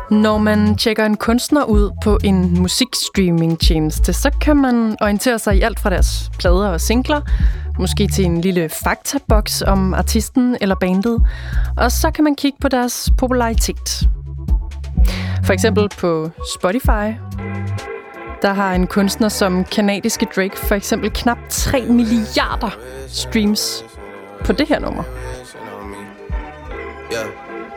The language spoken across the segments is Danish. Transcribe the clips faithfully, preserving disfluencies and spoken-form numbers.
Når man tjekker en kunstner ud på en musikstreamingtjeneste, så kan man orientere sig i alt fra deres plader og singler, måske til en lille faktaboks om artisten eller bandet, og så kan man kigge på deres popularitet. For eksempel på Spotify, der har en kunstner som kanadiske Drake for eksempel knap tre milliarder streams på det her nummer. Yeah.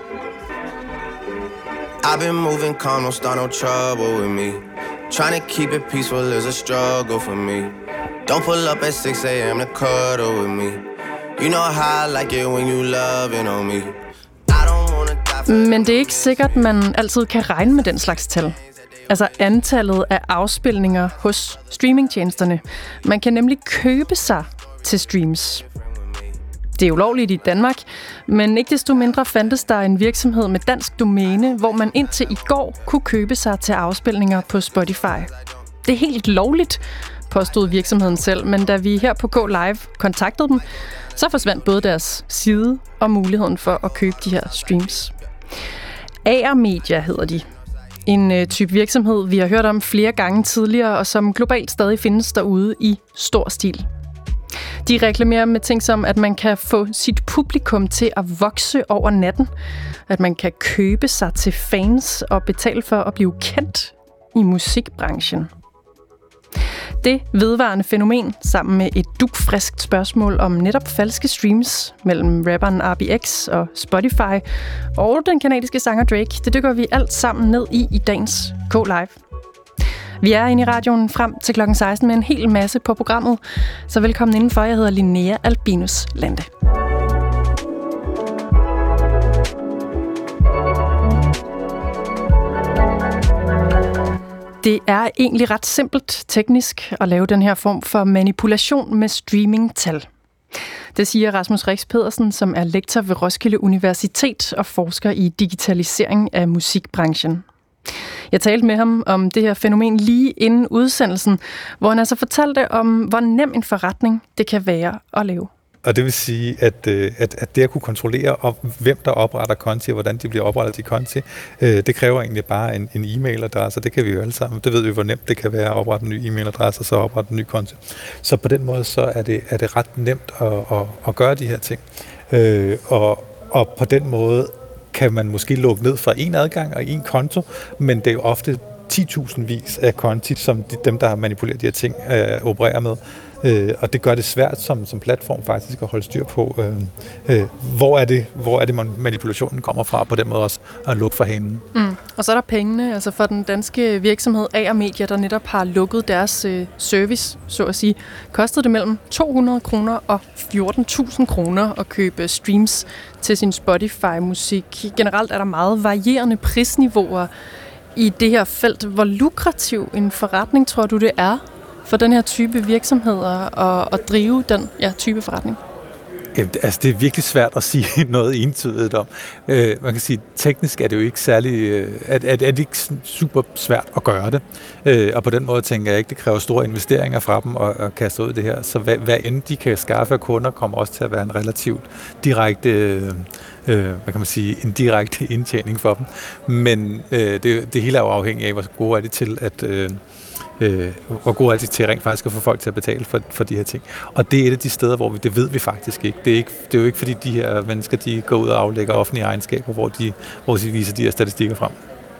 I've been moving calm, don't start no trouble with me. Trying to keep it peaceful is a struggle for me. Don't pull up at six a.m. to cuddle with me. You know how I like it when you loving on me. I don't wanna die for... Men det er ikke sikkert, man altid kan regne med den slags tal. Altså antallet af afspilninger hos streamingtjenesterne. Man kan nemlig købe sig til streams. Det er ulovligt i Danmark, men ikke desto mindre fandtes der en virksomhed med dansk domæne, hvor man indtil i går kunne købe sig til afspilninger på Spotify. Det er helt lovligt, påstod virksomheden selv, men da vi her på Go Live kontaktede dem, så forsvandt både deres side og muligheden for at købe de her streams. A R Media hedder de. En øh, type virksomhed, vi har hørt om flere gange tidligere, og som globalt stadig findes derude i stor stil. De reklamerer med ting som, at man kan få sit publikum til at vokse over natten, at man kan købe sig til fans og betale for at blive kendt i musikbranchen. Det vedvarende fænomen, sammen med et dugfriskt spørgsmål om netop falske streams mellem rapperen R B X og Spotify og den kanadiske sanger Drake, det dykker vi alt sammen ned i i dagens Go Live. Vi er inde i radioen frem til klokken seksten med en hel masse på programmet, så velkommen indenfor. Jeg hedder Linnea Albinus Lande. Det er egentlig ret simpelt teknisk at lave den her form for manipulation med streamingtal. Det siger Rasmus Rix Pedersen, som er lektor ved Roskilde Universitet og forsker i digitalisering af musikbranchen. Jeg talte med ham om det her fænomen lige inden udsendelsen, hvor han altså fortalte om, hvor nem en forretning det kan være at lave. Og det vil sige, at, at, at det at kunne kontrollere, op, hvem der opretter konti, og hvordan de bliver oprettet de konti, det kræver egentlig bare en, en e-mailadresse, det kan vi jo alle sammen. Det ved vi, hvor nemt det kan være at oprette en ny e-mailadresse, og så oprette en ny konti. Så på den måde så er det, er det ret nemt at, at, at gøre de her ting. Og, og på den måde kan man måske lukke ned fra en adgang og en konto, men det er jo ofte ti tusind vis af konti, som de, dem, der har manipuleret de her ting, øh, opererer med. Øh, og det gør det svært som, som platform faktisk at holde styr på, øh, øh, hvor, er det, hvor er det, manipulationen kommer fra, på den måde også at lukke for hanen. Mm. Og så er der pengene, altså for den danske virksomhed A R Media, der netop har lukket deres øh, service, så at sige, kostede det mellem to hundrede kroner og fjorten tusind kroner at købe streams til sin Spotify-musik. Generelt er der meget varierende prisniveauer i det her felt. Hvor lukrativ en forretning tror du, det er for den her type virksomheder at, at drive den ja, type forretning? Jamen, altså, det er virkelig svært at sige noget entydigt om. Øh, man kan sige, teknisk er det jo ikke særlig, øh, er, er, er det ikke super svært at gøre det. Øh, og på den måde tænker jeg ikke, det kræver store investeringer fra dem at, at kaste ud det her. Så hvad, hvad end de kan skaffe af kunder, kommer også til at være en relativt direkte, øh, øh, hvad kan man sige, en direkte indtjening for dem. Men øh, det, det hele er jo afhængigt af, hvor gode er de til at øh, Øh, hvor god er det til rent faktisk at få folk til at betale for, for de her ting. Og det er et af de steder, hvor vi, det ved vi faktisk ikke. Det er, ikke. det er jo ikke, fordi de her mennesker, de går ud og aflægger offentlige egenskaber, hvor de, hvor de viser de her statistikker frem.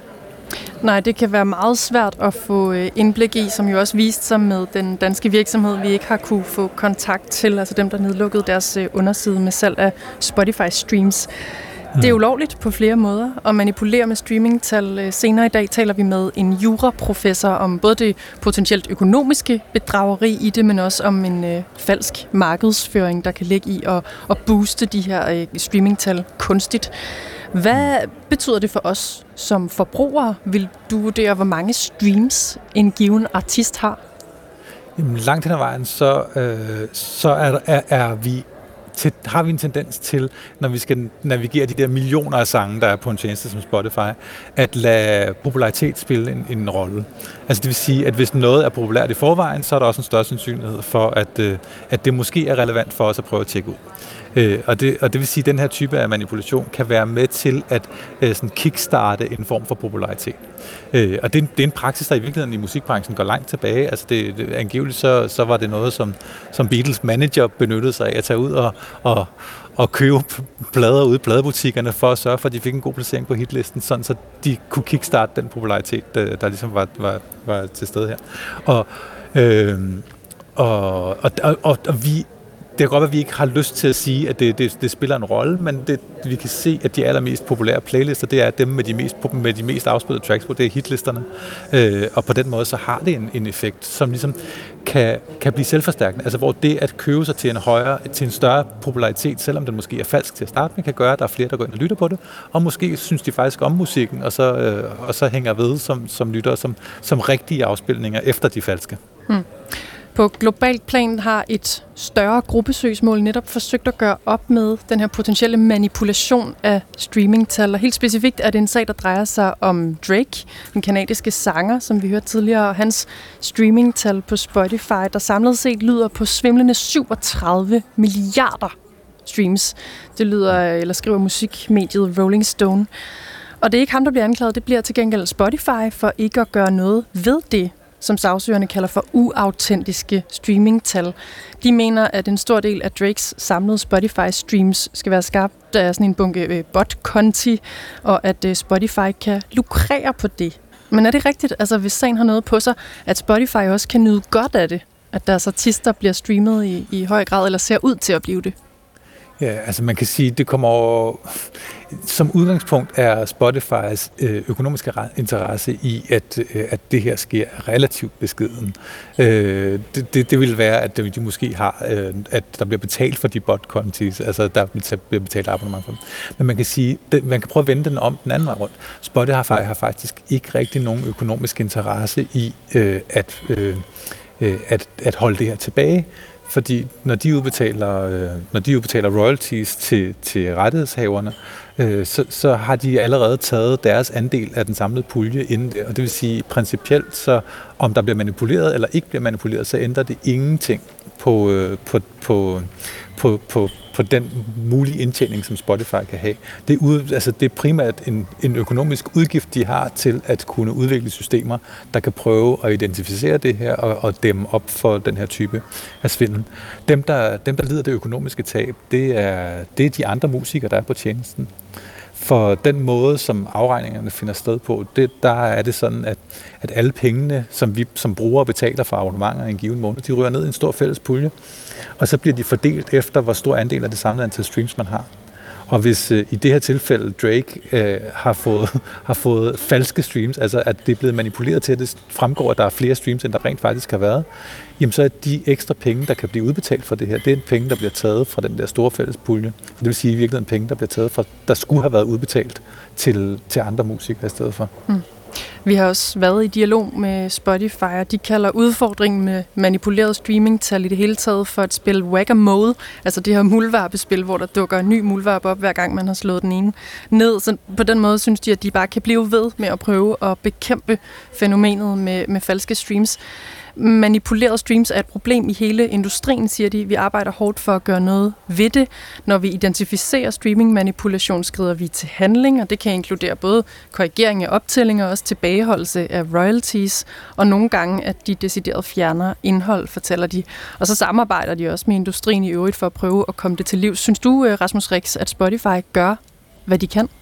Nej, det kan være meget svært at få indblik i, som jo også viste sig med den danske virksomhed, vi ikke har kunne få kontakt til, altså dem, der nedlukkede deres underside med salg af Spotify streams. Det er ulovligt på flere måder at manipulere med streamingtal. Senere i dag taler vi med en juraprofessor om både det potentielt økonomiske bedrageri i det, men også om en øh, falsk markedsføring, der kan ligge i at, at booste de her øh, streamingtal kunstigt. Hvad betyder det for os som forbrugere? Vil du vurdere, hvor mange streams en given artist har? Jamen, langt hen ad vejen, så, øh, så er, er, er vi til, har vi en tendens til, når vi skal navigere de der millioner af sange, der er på en tjeneste som Spotify, at lade popularitet spille en, en rolle. Altså det vil sige, at hvis noget er populært i forvejen, så er der også en større sandsynlighed for, at, at det måske er relevant for os at prøve at tjekke ud. Øh, og, det, og det vil sige, at den her type af manipulation kan være med til at øh, sådan kickstarte en form for popularitet. Øh, og det er, en, det er en praksis, der i virkeligheden i musikbranchen går langt tilbage. Altså det, det, angiveligt så, så var det noget, som, som Beatles manager benyttede sig af at tage ud og, og, og købe plader ude i pladebutikkerne for at sørge for, at de fik en god placering på hitlisten, sådan så de kunne kickstarte den popularitet, der, der ligesom var, var, var til stede her. Og, øh, og, og, og, og vi Det kan godt være, at vi ikke har lyst til at sige, at det, det, det spiller en rolle, men det, vi kan se, at de allermest populære playlister, det er dem med de mest, med de mest afspillede tracks på, det er hitlisterne. Øh, og på den måde, så har det en, en effekt, som ligesom kan, kan blive selvforstærkende. Altså hvor det at købe sig til en højere, til en større popularitet, selvom den måske er falsk til at starte med, kan gøre, at der er flere, der går ind og lytter på det, og måske synes de faktisk om musikken, og så, øh, og så hænger ved som, som lyttere, som, som rigtige afspilninger efter de falske. Hmm. På globalt plan har et større gruppesøgsmål netop forsøgt at gøre op med den her potentielle manipulation af streamingtal. Og helt specifikt er det en sag, der drejer sig om Drake, den kanadiske sanger, som vi hørte tidligere, og hans streamingtal på Spotify, der samlet set lyder på svimlende syvogtredive milliarder streams. Det lyder, eller skriver musikmediet Rolling Stone. Og det er ikke ham, der bliver anklaget, det bliver til gengæld Spotify for ikke at gøre noget ved det, som sagsøgerne kalder for uautentiske streamingtal. De mener, at en stor del af Drakes samlede Spotify-streams skal være skabt af sådan en bunke bot-konti, og at Spotify kan lukrere på det. Men er det rigtigt, altså hvis sagen har noget på sig, at Spotify også kan nyde godt af det, at deres artister bliver streamet i, i høj grad, eller ser ud til at blive det? Ja, altså man kan sige, det kommer over, som udgangspunkt er Spotifys økonomiske interesse i, at, at det her sker relativt beskeden. Det, det, det vil være, at de måske har, at der bliver betalt for de bot-kontis, altså der bliver betalt abonnement for dem. Men man kan sige, man kan prøve at vende den om den anden vej rundt. Spotify har faktisk ikke rigtig nogen økonomisk interesse i at, at, at holde det her tilbage. Fordi når de udbetaler, øh, når de udbetaler royalties til, til rettighedshaverne, øh, så, så har de allerede taget deres andel af den samlede pulje inden det. Og det vil sige, principielt, så om der bliver manipuleret eller ikke bliver manipuleret, så ændrer det ingenting på, øh, på, på, på, på, på den mulige indtjening, som Spotify kan have. Det er, ud, altså det er primært en, en økonomisk udgift, de har til at kunne udvikle systemer, der kan prøve at identificere det her og, og dæmme op for den her type af svindel. Dem, der, dem, der lider det økonomiske tab, det er, det er de andre musikere, der er på tjenesten. For den måde, som afregningerne finder sted på, det, der er det sådan, at, at alle pengene, som vi som brugere betaler for abonnementer i en given måned, de ryger ned i en stor fælles pulje, og så bliver de fordelt efter, hvor stor andel af det samlede antal streams, man har. Og hvis øh, i det her tilfælde Drake øh, har, fået, har fået falske streams, altså at det er blevet manipuleret til, at det fremgår, at der er flere streams, end der rent faktisk har været, jamen så er de ekstra penge, der kan blive udbetalt for det her, det er penge, der bliver taget fra den der store fælles pulje. Det vil sige i virkeligheden penge, der bliver taget fra, der skulle have været udbetalt til, til andre musikere i stedet for. Mm. Vi har også været i dialog med Spotify, og de kalder udfordringen med manipuleret streamingtal i det hele taget for et spil whack-a-mole, altså det her muldvarpespil, hvor der dukker en ny muldvarp op, hver gang man har slået den ene ned. Så på den måde synes de, at de bare kan blive ved med at prøve at bekæmpe fænomenet med, med falske streams. Manipulerede streams er et problem i hele industrien, siger de. Vi arbejder hårdt for at gøre noget ved det. Når vi identificerer streaming-manipulation, skrider vi til handling, og det kan inkludere både korrigering af optællinger og også tilbageholdelse af royalties, og nogle gange, at de decideret fjerner indhold, fortæller de. Og så samarbejder de også med industrien i øvrigt for at prøve at komme det til liv. Synes du, Rasmus Rix, at Spotify gør, hvad de kan?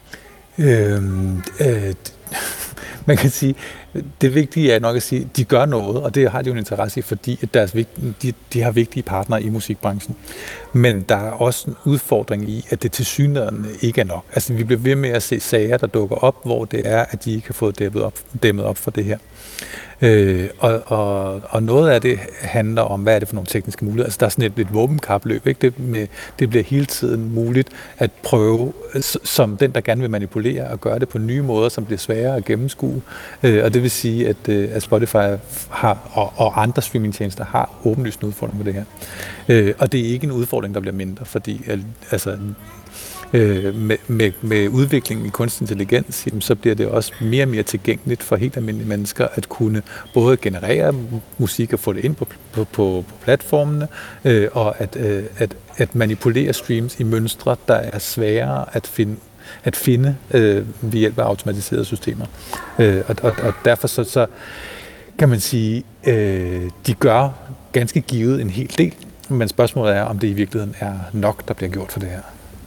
Øhm, øh, man kan sige, det vigtige er nok at sige, at de gør noget, og det har de jo en interesse i, fordi at deres, de, de har vigtige partnere i musikbranchen. Men der er også en udfordring i, at det tilsyneladende ikke er nok. Altså vi bliver ved med at se sager, der dukker op, hvor det er, at de ikke har fået dæmmet op, dæmmet op for det her. Øh, og, og, og noget af det handler om, hvad er det for nogle tekniske muligheder. Altså der er sådan et, et våbenkapløb, ikke? Det, med, det bliver hele tiden muligt at prøve, som den, der gerne vil manipulere, og gøre det på nye måder, som bliver sværere at gennemskue. Øh, og det vil sige, at, at Spotify har, og, og andre streamingtjenester har åbenlyst en udfordring med det her. Øh, og det er ikke en udfordring, der bliver mindre, fordi altså, Øh, med, med, med udviklingen i kunstig intelligens, jamen, så bliver det også mere og mere tilgængeligt for helt almindelige mennesker at kunne både generere musik og få det ind på, på, på, på platformene, øh, og at, øh, at, at manipulere streams i mønstre, der er sværere at finde at finde øh, ved hjælp af automatiserede systemer. Øh, og, og, og derfor så, så kan man sige, øh, de gør ganske givet en hel del, men spørgsmålet er, om det i virkeligheden er nok, der bliver gjort for det her.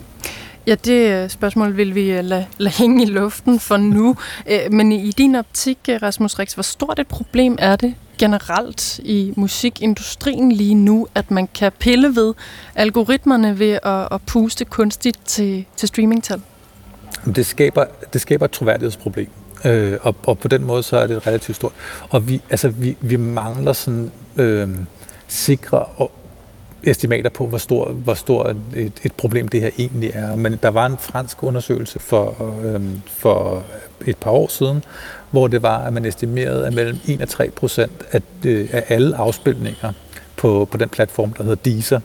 Ja, det spørgsmål vil vi lade, lade hænge i luften for nu. Men i din optik, Rasmus Rix, hvor stort et problem er det generelt i musikindustrien lige nu, at man kan pille ved algoritmerne ved at, at puste kunstigt til, til streamingtal? Det skaber, det skaber et troværdighedsproblem, øh, og, og på den måde så er det relativt stort. Og vi, altså, vi, vi mangler sådan øh, sikre og estimater på, hvor stor, hvor stor et, et problem det her egentlig er. Men der var en fransk undersøgelse for, øh, for et par år siden, hvor det var, at man estimerede, at mellem en og tre procent af, af alle afspilninger på, på den platform, der hedder Deezer,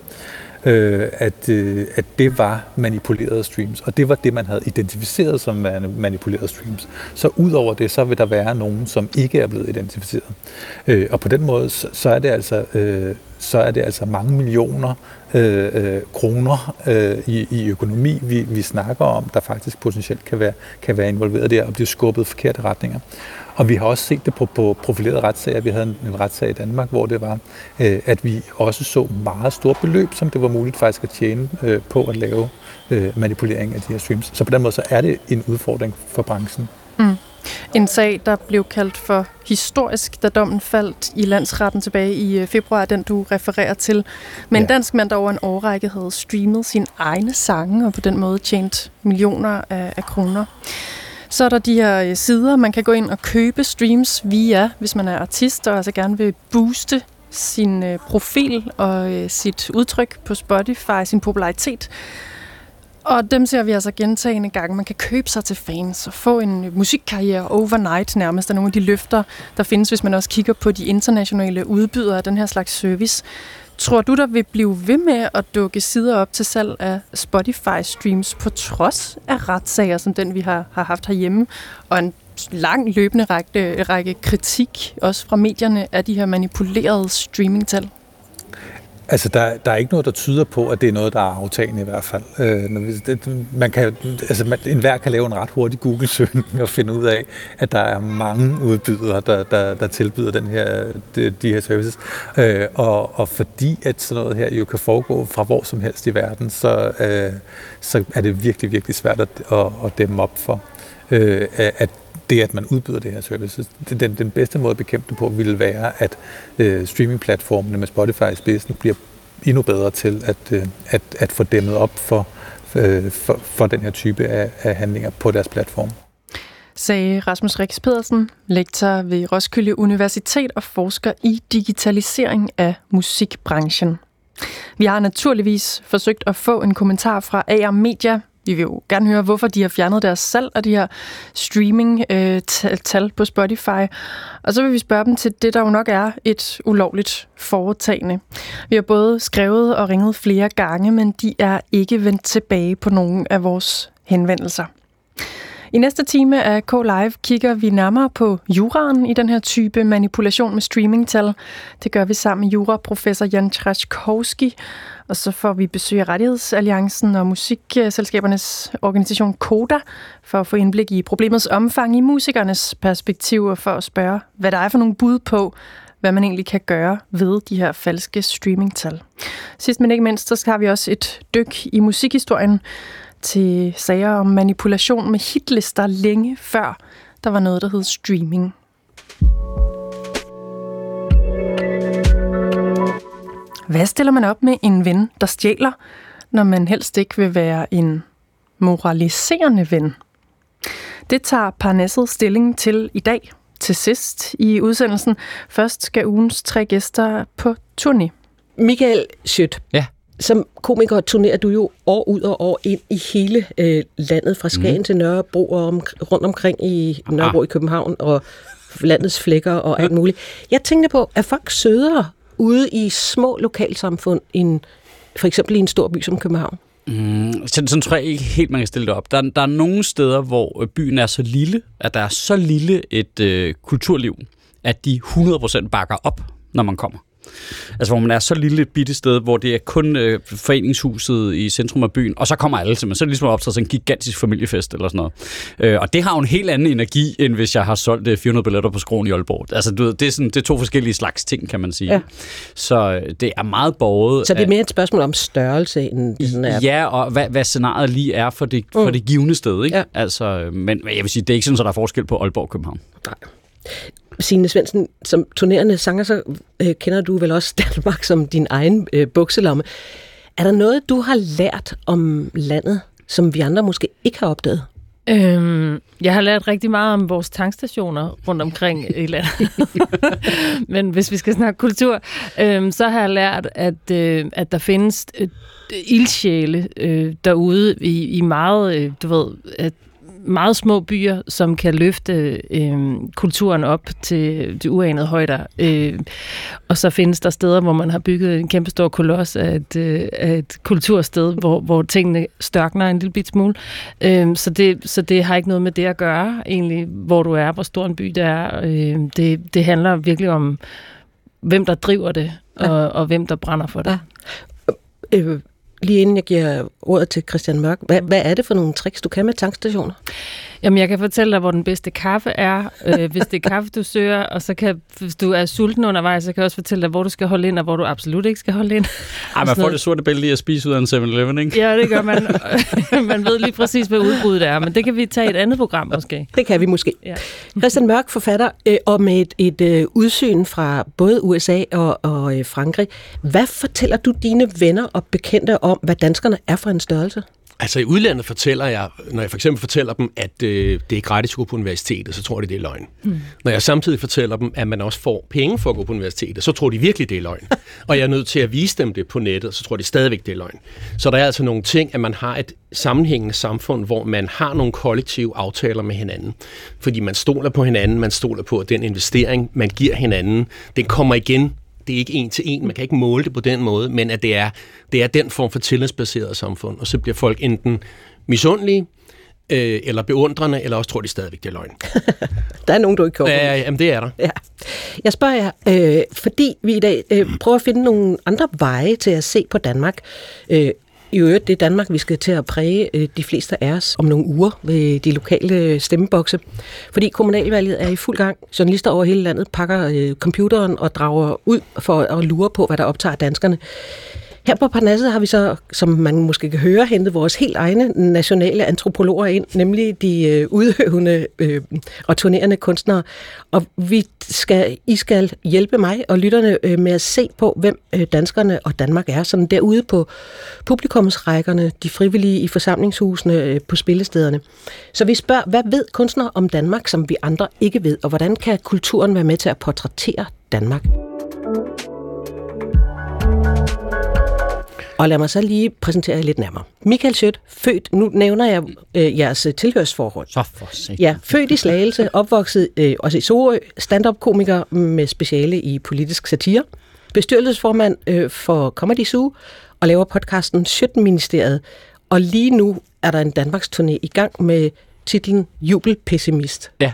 øh, at, øh, at det var manipulerede streams, og det var det, man havde identificeret som manipulerede streams. Så ud over det, så vil der være nogen, som ikke er blevet identificeret. Øh, og på den måde, så, så er det altså øh, så er det altså mange millioner øh, øh, kroner øh, i, i økonomi, vi, vi snakker om, der faktisk potentielt kan være, kan være involveret der og blive skubbet i forkerte retninger. Og vi har også set det på, på profilerede retssager. Vi havde en, en retssag i Danmark, hvor det var, øh, at vi også så meget store beløb, som det var muligt faktisk at tjene øh, på at lave øh, manipulering af de her streams. Så på den måde så er det en udfordring for branchen. Mm. En sag, der blev kaldt for historisk, da dommen faldt i landsretten tilbage i februar, den du refererer til. Men ja. En dansk mand, der over en årrække havde streamet sine egne sange, og på den måde tjent millioner af, af kroner. Så er der de her sider, man kan gå ind og købe streams via, hvis man er artist, og altså gerne vil booste sin profil og sit udtryk på Spotify, sin popularitet. Og dem ser vi altså gentagende gange. Man kan købe sig til fans og få en musikkarriere overnight nærmest af nogle af de løfter, der findes, hvis man også kigger på de internationale udbydere af den her slags service. Tror du, der vil blive ved med at dukke sider op til salg af Spotify-streams på trods af retssager, som den vi har, har haft herhjemme, og en lang løbende række, række kritik, også fra medierne, af de her manipulerede streamingtal? Altså, der, der er ikke noget, der tyder på, at det er noget, der er aftagende i hvert fald. Øh, man kan, altså, man, enhver kan lave en ret hurtig Google-søgning og finde ud af, at der er mange udbydere, der, der, der tilbyder den her, de, de her services. Øh, og, og fordi at sådan noget her jo kan foregå fra hvor som helst i verden, så, øh, så er det virkelig, virkelig svært at, at, at dæmme op for, øh, at det, at man udbyder det her service. Den, den bedste måde at bekæmpe det på ville være, at øh, streamingplatformene med Spotify i spidsen bliver endnu bedre til at, øh, at, at få dæmmet op for, øh, for, for den her type af, af handlinger på deres platform. Sagde Rasmus Rix Pedersen, lektor ved Roskilde Universitet og forsker i digitalisering af musikbranchen. Vi har naturligvis forsøgt at få en kommentar fra A R Media. Vi vil jo gerne høre, hvorfor de har fjernet deres salg af de her streaming-tal på Spotify. Og så vil vi spørge dem til det, der jo nok er et ulovligt foretagende. Vi har både skrevet og ringet flere gange, men de er ikke vendt tilbage på nogen af vores henvendelser. I næste time af K-Live kigger vi nærmere på juraen i den her type manipulation med streamingtal. Det gør vi sammen med juraprofessor Jan Trzaskowski. Og så får vi besøg af Rettighedsalliancen og musikselskabernes organisation Koda for at få indblik i problemets omfang i musikernes perspektiv og for at spørge, hvad der er for nogle bud på, hvad man egentlig kan gøre ved de her falske streamingtal. Sidst men ikke mindst, så har vi også et dyk i musikhistorien til sager om manipulation med hitlister længe før der var noget, der hed streaming. Hvad stiller man op med en ven, der stjæler, når man helst ikke vil være en moraliserende ven? Det tager Parnasset stilling til i dag, til sidst i udsendelsen. Først skal ugens tre gæster på turné. Michael Schødt. Ja. Som komiker turnerer du jo år ud og år ind i hele øh, landet, fra Skagen mm. til Nørrebro og om, rundt omkring i Nørrebro ah. i København og landets flækker og alt muligt. Jeg tænkte på, er folk sødere ude i små lokalsamfund, end for eksempel i en stor by som København? Mm, sådan, sådan tror jeg ikke helt, man kan stille det op. Der, der er nogle steder, hvor byen er så lille, at der er så lille et øh, kulturliv, at de hundrede procent bakker op, når man kommer. Altså hvor man er så lille et bitte sted, hvor det er kun øh, foreningshuset i centrum af byen, og så kommer alle til, men så er det ligesom optaget sådan en gigantisk familiefest eller sådan noget. Øh, og det har jo en helt anden energi, end hvis jeg har solgt fire hundrede billetter på Skroen i Aalborg. Altså du ved, det er, sådan, det er to forskellige slags ting, kan man sige. Ja. Så det er meget borget. Så det er mere et spørgsmål om størrelse, end sådan er. Ja, og hvad, hvad scenariet lige er for det, mm. for det givende sted. Ikke? Ja. Altså, men jeg vil sige, det er ikke sådan, at der er forskel på Aalborg og København. Nej. Signe Svendsen, som turnerende sanger, så øh, kender du vel også Danmark som din egen øh, bukselomme. Er der noget, du har lært om landet, som vi andre måske ikke har opdaget? Øhm, jeg har lært rigtig meget om vores tankstationer rundt omkring i landet. Men hvis vi skal snakke kultur, øhm, så har jeg lært, at, øh, at der findes øh, ildsjæle øh, derude i, i meget, øh, du ved, at meget små byer, som kan løfte øh, kulturen op til de uanede højder. Øh, og så findes der steder, hvor man har bygget en kæmpe stor koloss af et, øh, af et kultursted, hvor, hvor tingene størkner en lille bit smule. Øh, så, det, så det har ikke noget med det at gøre, egentlig, hvor du er, hvor stor en by det er. Øh, det, det handler virkelig om, hvem der driver det, og, ja. og hvem der brænder for det. Ja. Øh, Lige inden jeg giver ordet til Christian Mørk, hvad, hvad er det for nogle tricks, du kan med tankstationer? Jamen, jeg kan fortælle dig, hvor den bedste kaffe er, øh, hvis det er kaffe, du søger, og så kan, hvis du er sulten undervejs, så kan jeg også fortælle dig, hvor du skal holde ind, og hvor du absolut ikke skal holde ind. Ej, man får det sorte bælte i at spise ud af en seven eleven, ikke? Ja, det gør man. Man ved lige præcis, hvad udbruddet er, men det kan vi tage i et andet program måske. Det kan vi måske. Ja. Christian Mørk, forfatter, øh, og med et, et øh, udsyn fra både U S A og, og øh, Frankrig. Hvad fortæller du dine venner og bekendte om, hvad danskerne er for en størrelse? Altså i udlandet fortæller jeg, når jeg for eksempel fortæller dem, at øh, det er gratis at gå på universitetet, så tror de, det er løgn. Hmm. Når jeg samtidig fortæller dem, at man også får penge for at gå på universitetet, så tror de virkelig, det er løgn. Og jeg er nødt til at vise dem det på nettet, så tror de stadigvæk, det er løgn. Så der er altså nogle ting, at man har et sammenhængende samfund, hvor man har nogle kollektive aftaler med hinanden. Fordi man stoler på hinanden, man stoler på, at den investering, man giver hinanden, den kommer igen. Det er ikke en til en, man kan ikke måle det på den måde, men at det er, det er den form for tillidsbaseret samfund, og så bliver folk enten misundelige, øh, eller beundrende, eller også tror de stadigvæk, det er løgn. Der er nogen, du ikke kan. Ja, jamen det er der. Ja. Jeg spørger jer, øh, fordi vi i dag øh, prøver at finde nogle andre veje til at se på Danmark. Øh, I øvrigt, det er Danmark, vi skal til at præge øh, de fleste af os om nogle uger ved de lokale stemmebokse. Fordi kommunalvalget er i fuld gang. Journalister over hele landet pakker øh, computeren og drager ud for at lure på, hvad der optager danskerne. Her på Parnasset har vi så, som man måske kan høre, hentet vores helt egne nationale antropologer ind, nemlig de øh, udøvende øh, og turnerende kunstnere. Og vi skal, I skal hjælpe mig og lytterne øh, med at se på, hvem øh, danskerne og Danmark er, sådan derude på publikumsrækkerne, de frivillige i forsamlingshusene, øh, på spillestederne. Så vi spørger, hvad ved kunstnere om Danmark, som vi andre ikke ved, og hvordan kan kulturen være med til at portrættere Danmark? Og lad mig så lige præsentere jer lidt nærmere. Michael Schødt, født, nu nævner jeg øh, jeres tilhørsforhold. Så for sig. Ja, født i Slagelse, opvokset øh, også i Sorø, stand-up-komiker med speciale i politisk satire, bestyrelsesformand øh, for Comedy Zoo, og laver podcasten Schødt-ministeriet. Og lige nu er der en Danmarks turné i gang med titlen Jubelpessimist. Ja.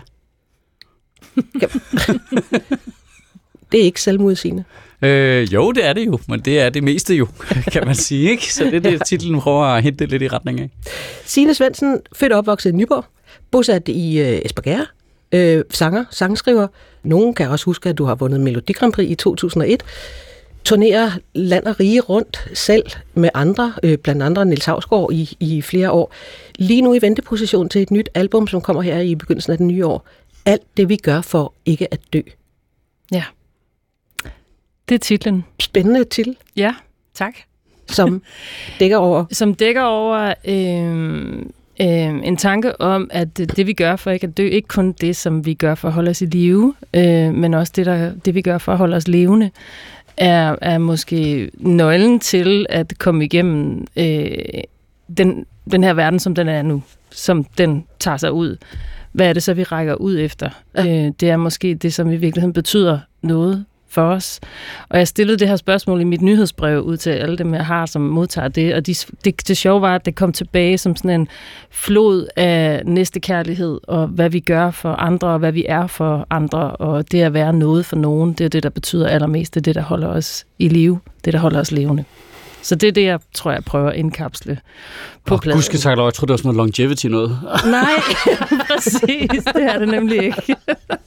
Det er ikke selvmodsigende. Øh, jo, det er det jo, men det er det meste jo, kan man sige, ikke? Så det er det, titlen prøver at hente lidt i retning af. Signe Svendsen, født og opvokset i Nyborg, bosat i øh, Espergærde, øh, sanger, sangskriver. Nogen kan også huske, at du har vundet Melodi Grand Prix i to tusind og et. Turnerer land og rige rundt selv med andre, øh, blandt andre Niels Hausgaard i, i flere år. Lige nu i venteposition til et nyt album, som kommer her i begyndelsen af det nye år. Alt det, vi gør for ikke at dø. Ja. Det er titlen. Spændende titel. Ja, tak. Som dækker over? Som dækker over øh, øh, en tanke om, at det vi gør for ikke at dø, ikke kun det, som vi gør for at holde os i live, øh, men også det, der, det vi gør for at holde os levende, er, er måske nøglen til at komme igennem øh, den, den her verden, som den er nu, som den tager sig ud. Hvad er det så, vi rækker ud efter? Ja. Øh, det er måske det, som i virkeligheden betyder noget for os. Og jeg stillede det her spørgsmål i mit nyhedsbrev ud til alle dem, jeg har, som modtager det. Og de, det, det sjove var, at det kom tilbage som sådan en flod af næstekærlighed, og hvad vi gør for andre, og hvad vi er for andre. Og det at være noget for nogen, det er det, der betyder allermest. Det er det, der holder os i live. Det, der holder os levende. Så det er det, jeg tror, jeg prøver at indkapsle på pladen. Gudske tak, jeg tror, det var sådan noget longevity noget. Nej, præcis. Det er det nemlig ikke.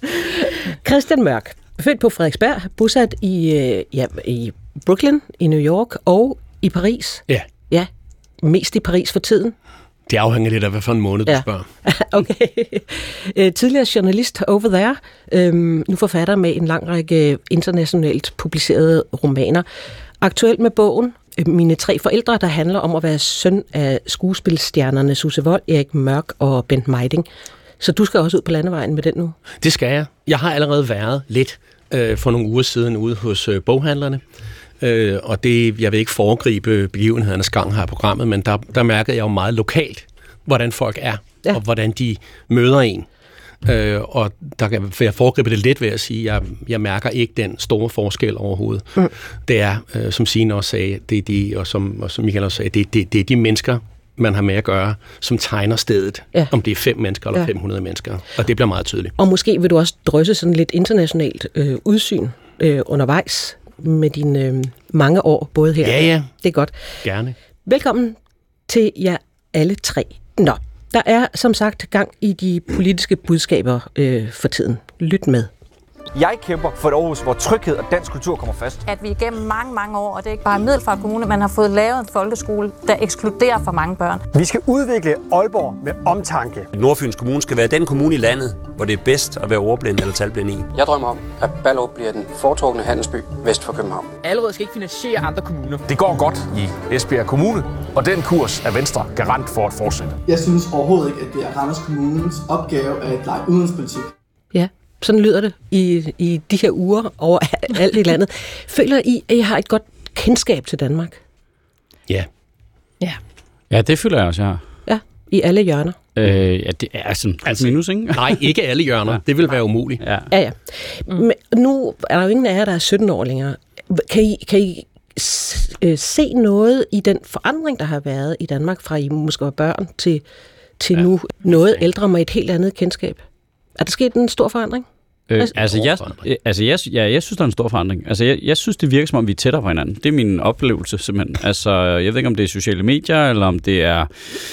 Christian Mørk, født på Frederiksberg, bosat i, ja, i Brooklyn i New York og i Paris. Ja. Ja, mest i Paris for tiden. Det afhænger lidt af, hvad for en måned, du ja. spørger. Okay. Tidligere journalist over there, øhm, nu forfatter med en lang række internationalt publicerede romaner. Aktuelt med bogen Mine tre forældre, der handler om at være søn af skuespilstjernerne Susse Wold, Erik Mørk og Bent Mejding. Så du skal også ud på landevejen med den nu? Det skal jeg. Jeg har allerede været lidt øh, for nogle uger siden ude hos øh, boghandlerne. Øh, og det, jeg vil ikke foregribe begivenhedernes gang her i programmet, men der, der mærkede jeg jo meget lokalt, hvordan folk er, ja. Og hvordan de møder en. Øh, og der kan jeg foregribe det lidt ved at sige, at jeg, jeg mærker ikke den store forskel overhovedet. Mm. Det er, øh, som Signe også sagde, det er de, og som, og som Michael også sagde, det, det, det er de mennesker, man har med at gøre, som tegner stedet, ja. Om det er fem mennesker eller ja. fem hundrede mennesker. Og det bliver meget tydeligt. Og måske vil du også drysse sådan lidt internationalt øh, udsyn øh, undervejs med dine øh, mange år, både her. Ja, ja. Det er godt. Gerne. Velkommen til jer alle tre. Nå, der er som sagt gang i de politiske budskaber øh, for tiden. Lyt med. Jeg kæmper for et Aarhus, hvor tryghed og dansk kultur kommer først. At vi igennem mange, mange år, og det er ikke bare Middelfart Kommune, man har fået lavet en folkeskole, der ekskluderer for mange børn. Vi skal udvikle Aalborg med omtanke. Nordfyns Kommune skal være den kommune i landet, hvor det er bedst at være ordblind eller talblind i. Jeg drømmer om, at Ballerup bliver den foretrukne handelsby vest for København. Allerede skal ikke finansiere andre kommuner. Det går godt i Esbjerg Kommune, og den kurs er Venstre garant for at fortsætte. Jeg synes overhovedet ikke, at det er Randers Kommunes opgave at lege udenrigspolitik. Ja. Sådan lyder det i, i de her uger over alt i landet. Føler I, at I har et godt kendskab til Danmark? Ja. Ja, ja det føler jeg også, jeg har. Ja, i alle hjørner. Øh, ja, det er sådan altså, minus, ikke? Nej, ikke alle hjørner. Ja. Det vil være umuligt. Ja, ja. ja. Men nu er der jo ingen af jer, der er sytten år længere. Kan I, kan I se noget i den forandring, der har været i Danmark, fra I måske var børn til, til ja. nu noget ældre med et helt andet kendskab? Er der sket en stor forandring? Øh, altså, jeg, altså jeg, ja, jeg synes, der er en stor forandring. Altså, jeg, jeg synes, det virker, som om vi er tættere på hinanden. Det er min oplevelse, simpelthen. Altså, jeg ved ikke, om det er sociale medier, eller om det er,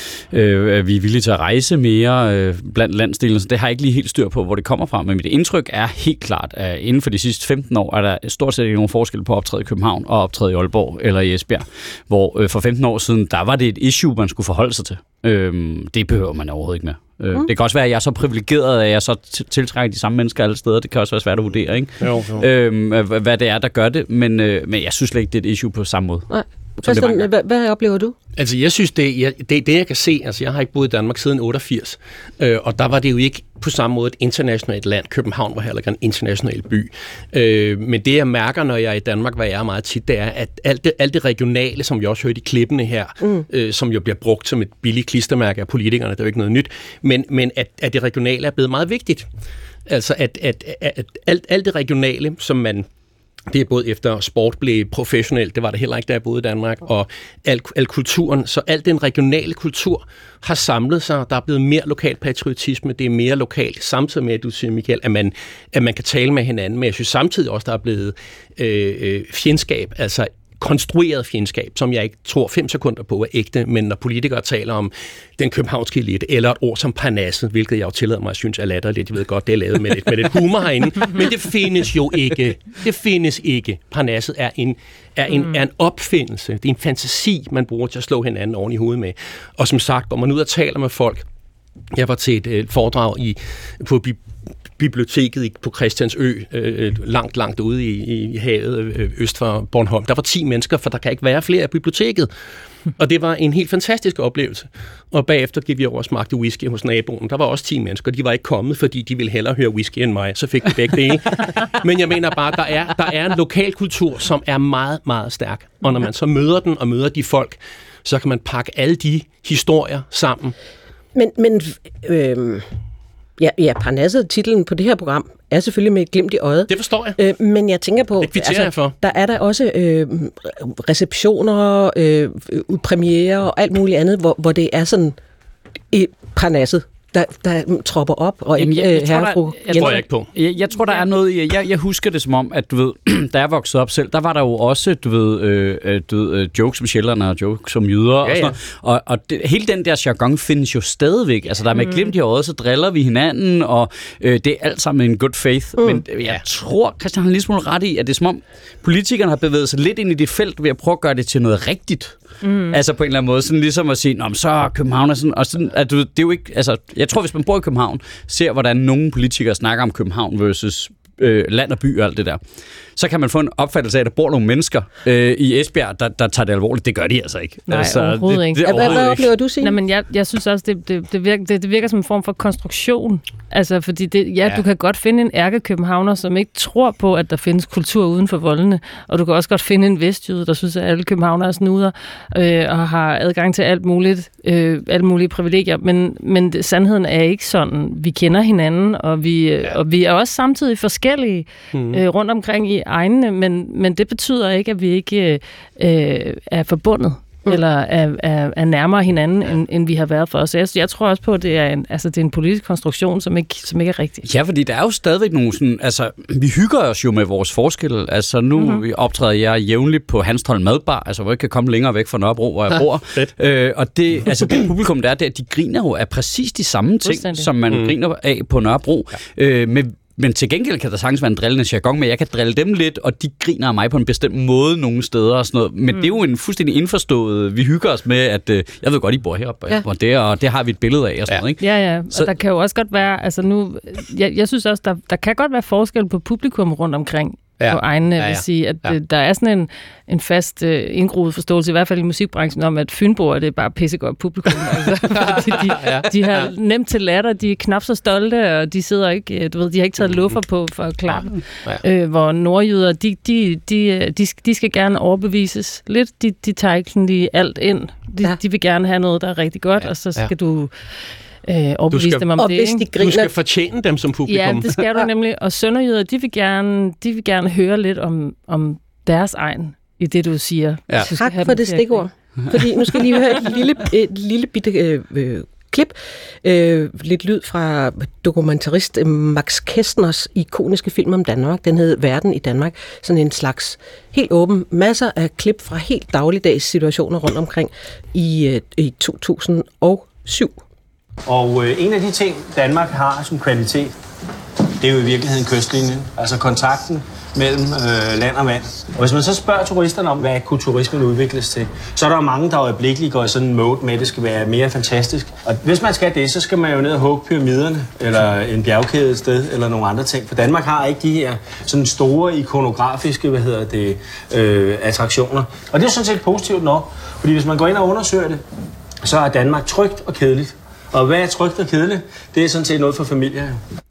øh, at vi er villige til at rejse mere øh, blandt landsdelene. Det har jeg ikke lige helt styr på, hvor det kommer fra. Men mit indtryk er helt klart, at inden for de sidste femten år, er der stort set ikke nogen forskel på at optræde i København og optræde i Aalborg eller i Esbjerg. Hvor øh, for femten år siden, der var det et issue, man skulle forholde sig til. Øh, det behøver man overhovedet ikke mere. Mm. Det kan også være, at jeg er så privilegeret, at jeg så tiltrækker de samme mennesker alle steder. Det kan også være svært at vurdere, ikke? Jo, jo. Øhm, hvad det er, der gør det. Men, øh, men jeg synes slet ikke, det er et issue på samme måde. Nej. Christian, hvad, hvad oplever du? Altså, jeg synes, det, jeg, det, det jeg kan se, altså jeg har ikke boet i Danmark siden otteogfirs, øh, og der var det jo ikke på samme måde et internationalt land. København var heller ikke en international by. Øh, men det, jeg mærker, når jeg er i Danmark, hvad jeg er meget tit, det er, at alt det, alt det regionale, som vi også hørte i klippene her, mm. øh, som jo bliver brugt som et billigt klistermærke af politikerne, det er jo ikke noget nyt, men, men at, at det regionale er blevet meget vigtigt. Altså, at, at, at, at alt, alt det regionale, som man... Det er både efter sport blev professionelt, det var det heller ikke, da jeg boede i Danmark, og al, al kulturen, så al den regionale kultur har samlet sig, der er blevet mere lokal patriotisme, det er mere lokalt, samtidig med, at du siger, Michael, at man, at man kan tale med hinanden, men jeg synes samtidig også, der er blevet øh, øh, fjendskab, altså konstrueret fjendskab, som jeg ikke tror fem sekunder på er ægte, men når politikere taler om den københavnske elite, eller et ord som parnasset, hvilket jeg jo tillader mig at synes er latterligt, jeg ved godt, det er lavet med lidt, med lidt humor herinde, men det findes jo ikke. Det findes ikke. Parnasset er en, er, en, er en opfindelse. Det er en fantasi, man bruger til at slå hinanden oven i hovedet med. Og som sagt, går man ud og taler med folk, jeg var til et øh, foredrag i, på biblioteket på Christiansø, øh, langt, langt ude i, i havet, øh, øst for Bornholm. Der var ti mennesker, for der kan ikke være flere af biblioteket. Og det var en helt fantastisk oplevelse. Og bagefter gik vi over og smagte whisky hos naboen. Der var også ti mennesker. De var ikke kommet, fordi de ville hellere høre whisky end mig. Så fik vi begge dele. Men jeg mener bare, der er, der er en lokal kultur, som er meget, meget stærk. Og når man så møder den og møder de folk, så kan man pakke alle de historier sammen. Men, men øh, Ja, ja, Parnasset, titlen på det her program, er selvfølgelig med et glimt i øjet. Det forstår jeg. Øh, men jeg tænker på, det altså, jeg for. Der er der også øh, receptioner, øh, premiere og alt muligt andet, hvor, hvor det er sådan i Parnasset, der, der tropper op, og Jamen, ikke jeg, jeg, herre tror, der, jeg tror jeg ikke på. Jeg, jeg tror, der er noget i, jeg, jeg husker det som om, at du ved, da jeg voksede op selv, der var der jo også, du ved, øh, du ved jokes om sjællandere og jokes om jyder, ja, og sådan noget. Og, og det, hele den der jargon findes jo stadigvæk. Altså, der er med mm. glimt i øjet, så driller vi hinanden, og øh, det er alt sammen en good faith. Mm. Men jeg tror, Christian har lige smule ret i, at det er som om, politikerne har bevæget sig lidt ind i det felt ved at prøve at gøre det til noget rigtigt. Mm. Altså på en eller anden måde, sådan ligesom at sige, nå, så er København er sådan, og sådan, at du, det er jo ikke, altså, jeg tror, hvis man bor i København, ser, hvordan nogle politikere snakker om København versus øh, land og by og alt det der, så kan man få en opfattelse af, at der bor nogle mennesker øh, i Esbjerg, der, der tager det alvorligt. Det gør de altså ikke. Nej, altså, overhovedet det, ikke. Det, det, hvad, hvad oplever du, Signe? Nej, men jeg, jeg synes også, det, det, det, virker, det, det virker som en form for konstruktion. Altså, fordi det, ja, ja, du kan godt finde en ærkekøbenhavner, som ikke tror på, at der findes kultur uden for voldene, og du kan også godt finde en vestjyde, der synes, at alle københavnere er snuder, øh, og har adgang til alt muligt, øh, alle mulige privilegier, men, men det, sandheden er ikke sådan. Vi kender hinanden, og vi, ja. og vi er også samtidig forskellige mm. øh, rundt omkring i egnene, men men det betyder ikke, at vi ikke øh, er forbundet, mm. eller er, er, er nærmere hinanden, end, end vi har været for os. Jeg, jeg tror også på, at det er en, altså, det er en politisk konstruktion, som ikke, som ikke er rigtig. Ja, fordi der er jo stadigvæk nogle sådan, altså, vi hygger os jo med vores forskelle. Altså, nu mm-hmm. optræder jeg jævnligt på Hanstholm Madbar, altså, hvor jeg kan komme længere væk fra Nørrebro, hvor jeg bor. øh, og det, altså, det publikum, der er der, de griner jo af præcis de samme ting, som man mm. griner af på Nørrebro. Ja. Øh, med Men til gengæld kan der sagtens være en drillende jargon, men jeg kan drille dem lidt, og de griner af mig på en bestemt måde nogle steder og sådan noget. Men mm. det er jo en fuldstændig indforstået. Vi hygger os med, at øh, jeg ved godt, I bor heroppe, ja. og, det, og det har vi et billede af og sådan noget, ikke? Ja, ja. Og så der kan jo også godt være, altså nu, jeg, jeg synes også, der, der kan godt være forskel på publikum rundt omkring. Ja. På egne, ja, ja. Vil sige, at ja. der er sådan en, en fast uh, indgroet forståelse, i hvert fald i musikbranchen, om at fynboer, det er bare pissegodt publikum. Altså, de, ja. de har nemt til latter, de er knap så stolte, og de sidder ikke, du ved, de har ikke taget luffer på for at klare dem. Ja. Øh, hvor nordjyder, de, de, de, de, de skal gerne overbevises lidt, de, de tager ikke sådan lige alt ind. De, ja. de vil gerne have noget, der er rigtig godt, ja. og så skal ja. du... Øh, overbevise skal, dem om det. De griner, du skal fortjene dem som publikum. Ja, det skal du nemlig. Og sønderjyder, de vil gerne, de vil gerne høre lidt om, om deres egen i det, du siger. Ja. Tak for det stikord. Fordi nu skal lige høre et lille, et lille bitte øh, øh, klip. Øh, lidt lyd fra dokumentarist Max Kestners ikoniske film om Danmark. Den hed Verden i Danmark. Sådan en slags helt åben. Masser af klip fra helt dagligdags situationer rundt omkring i, øh, i to tusind og syv. Og øh, en af de ting, Danmark har som kvalitet, det er jo i virkeligheden kystlinjen. Altså kontakten mellem øh, land og vand. Og hvis man så spørger turisterne om, hvad kulturismen udvikles til, så er der jo mange, der øjeblikkeligt går i sådan en mode med, at det skal være mere fantastisk. Og hvis man skal det, så skal man jo ned og hugge pyramiderne, eller en bjergkæde et sted, eller nogle andre ting. For Danmark har ikke de her sådan store ikonografiske, hvad hedder det, øh, attraktioner. Og det er sådan set positivt nok, fordi hvis man går ind og undersøger det, så er Danmark trygt og kedeligt. Og hvad er trygt og kedeligt? Det er sådan set noget for familier.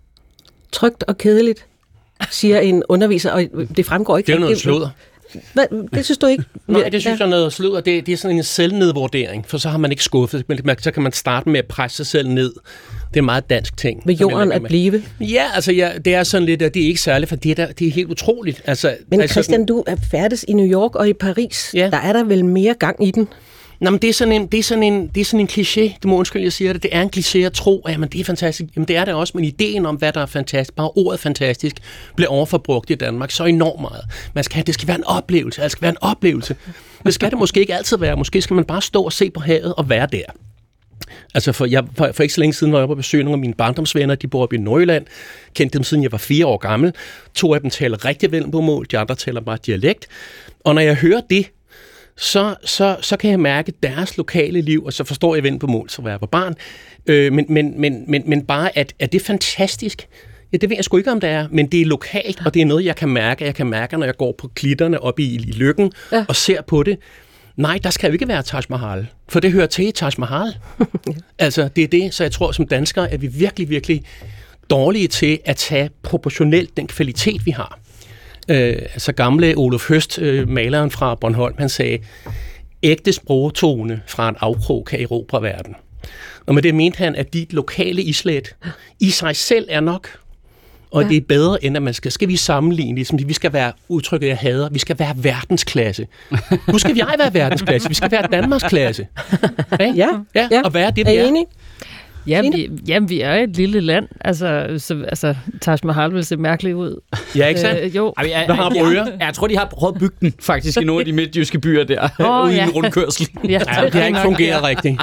Trygt og kedeligt, siger en underviser, og det fremgår ikke. Det er noget sludder. Hvad, det synes du ikke? Nej, det synes jeg er noget sludder. Det, det er sådan en selvnedvurdering, for så har man ikke skuffet. Men så kan man starte med at presse sig selv ned. Det er en meget dansk ting. Ved jorden at blive? Ja, altså ja, det er sådan lidt, at det er ikke særligt, for det er, der, det er helt utroligt. Altså, men altså, Christian, du er færdes i New York og i Paris. Ja. Der er der vel mere gang i den? Nå, men det er sådan en, det er sådan en, det er sådan en kliché. Du må undskylde, jeg siger det. Det er en kliché at tro, at jamen, det er fantastisk. Jamen, det er det også, men ideen om, hvad der er fantastisk, bare ordet fantastisk, bliver overforbrugt i Danmark så enormt meget. Man skal have, det skal være en oplevelse. Det skal være en oplevelse. Det skal det måske ikke altid være. Måske skal man bare stå og se på havet og være der. Altså, for, jeg, for, for ikke så længe siden var jeg oppe og besøge nogle af mine barndomsvenner. De bor oppe i Nordjylland. Kendte dem, siden jeg var fire år gammel. To af dem taler rigtig vendelbomål. De andre taler bare dialekt. Og når jeg hører det, Så, så, så kan jeg mærke deres lokale liv, og så forstår jeg vendt på mål, så var jeg på barn. Øh, men, men, men, men, men bare, at, at det er fantastisk. Ja, det ved jeg sgu ikke, om det er, men det er lokalt, og det er noget, jeg kan mærke. Jeg kan mærke, når jeg går på klitterne oppe i, i Løkken ja. og ser på det. Nej, der skal jo ikke være Taj Mahal, for det hører til i Taj Mahal. Altså, det er det, så jeg tror som danskere, at vi virkelig, virkelig dårlige til at tage proportionelt den kvalitet, vi har. Øh, altså gamle Olof Høst, øh, maleren fra Bornholm, han sagde, ægte sprogtone fra en afkrog kan erobre verden. Og med det mente han, at de lokale islet i sig selv er nok. Og ja. Det er bedre, end at man skal, skal vi sammenligne, ligesom vi skal være, udtrykket jeg hader, vi skal være verdensklasse. Nu skal jeg være verdensklasse, vi skal være Danmarksklasse. Ja, ja, ja. ja. Og hvad er det, er vi er? Enig? Jamen vi, jamen, vi er et lille land. Altså, så, altså Taj Mahal vil se mærkeligt ud. Ja, ikke sandt? Øh, jo. Ej, jeg, Hvad har jeg, brøger? jeg, jeg tror, de har prøvet at bygge den, faktisk, i nogle af de midtjyske byer der, oh, ude ja. i en rundkørsel. Ja, ja, det har ikke fungeret rigtigt.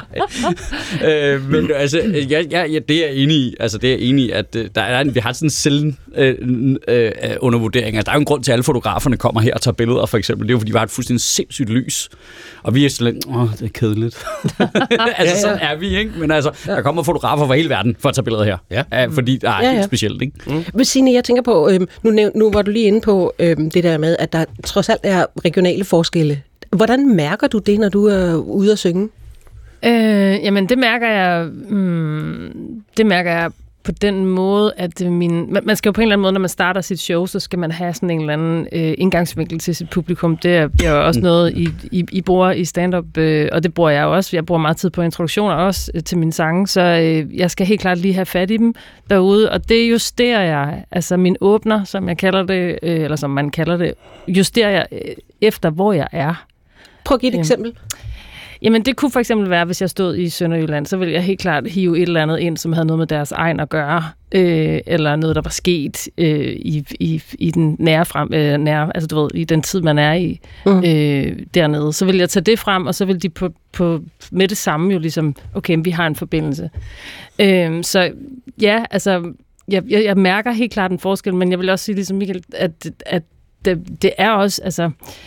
øh, men altså, ja, ja, ja, det er jeg enig i. Altså, det er jeg enig i, at uh, der er en, vi har sådan en selv øh, øh, undervurdering. Altså, der er jo en grund til, at alle fotograferne kommer her og tager billeder, for eksempel. Det er jo, fordi vi har et fuldstændig sindssygt lys. Og vi er sådan lidt, åh, det er kedeligt. altså, sådan er vi, ikke? Men altså, der kommer fotografer fra hele verden for at tage billeder her. Ja. Ja, fordi der er ja, ja. helt specielt, ikke? Mm. Signe, jeg tænker på, øhm, nu, næv- nu var du lige inde på øhm, det der med, at der trods alt er regionale forskelle. Hvordan mærker du det, når du er ude at synge? Øh, jamen, det mærker jeg... Mm, det mærker jeg på den måde, at min... Man skal jo på en eller anden måde, når man starter sit show, så skal man have sådan en eller anden øh, indgangsvinkel til sit publikum. Det er, det er jo også noget, I, I, I bruger i stand-up, øh, og det bruger jeg jo også. Jeg bruger meget tid på introduktioner også øh, til mine sange, så øh, jeg skal helt klart lige have fat i dem derude, og det justerer jeg. Altså min åbner, som jeg kalder det, øh, eller som man kalder det, justerer jeg øh, efter, hvor jeg er. Prøv at give et øh, eksempel. Jamen, det kunne for eksempel være, hvis jeg stod i Sønderjylland, så ville jeg helt klart hive et eller andet ind, som havde noget med deres egen at gøre, øh, eller noget, der var sket øh, i, i, i den nære frem, øh, nære, altså du ved, i den tid, man er i mm. øh, dernede. Så ville jeg tage det frem, og så ville de på, på, med det samme jo ligesom, okay, vi har en forbindelse. Øh, så ja, altså, jeg, jeg, jeg mærker helt klart en forskel, men jeg vil også sige, ligesom Michael, at, at det, det er også, altså,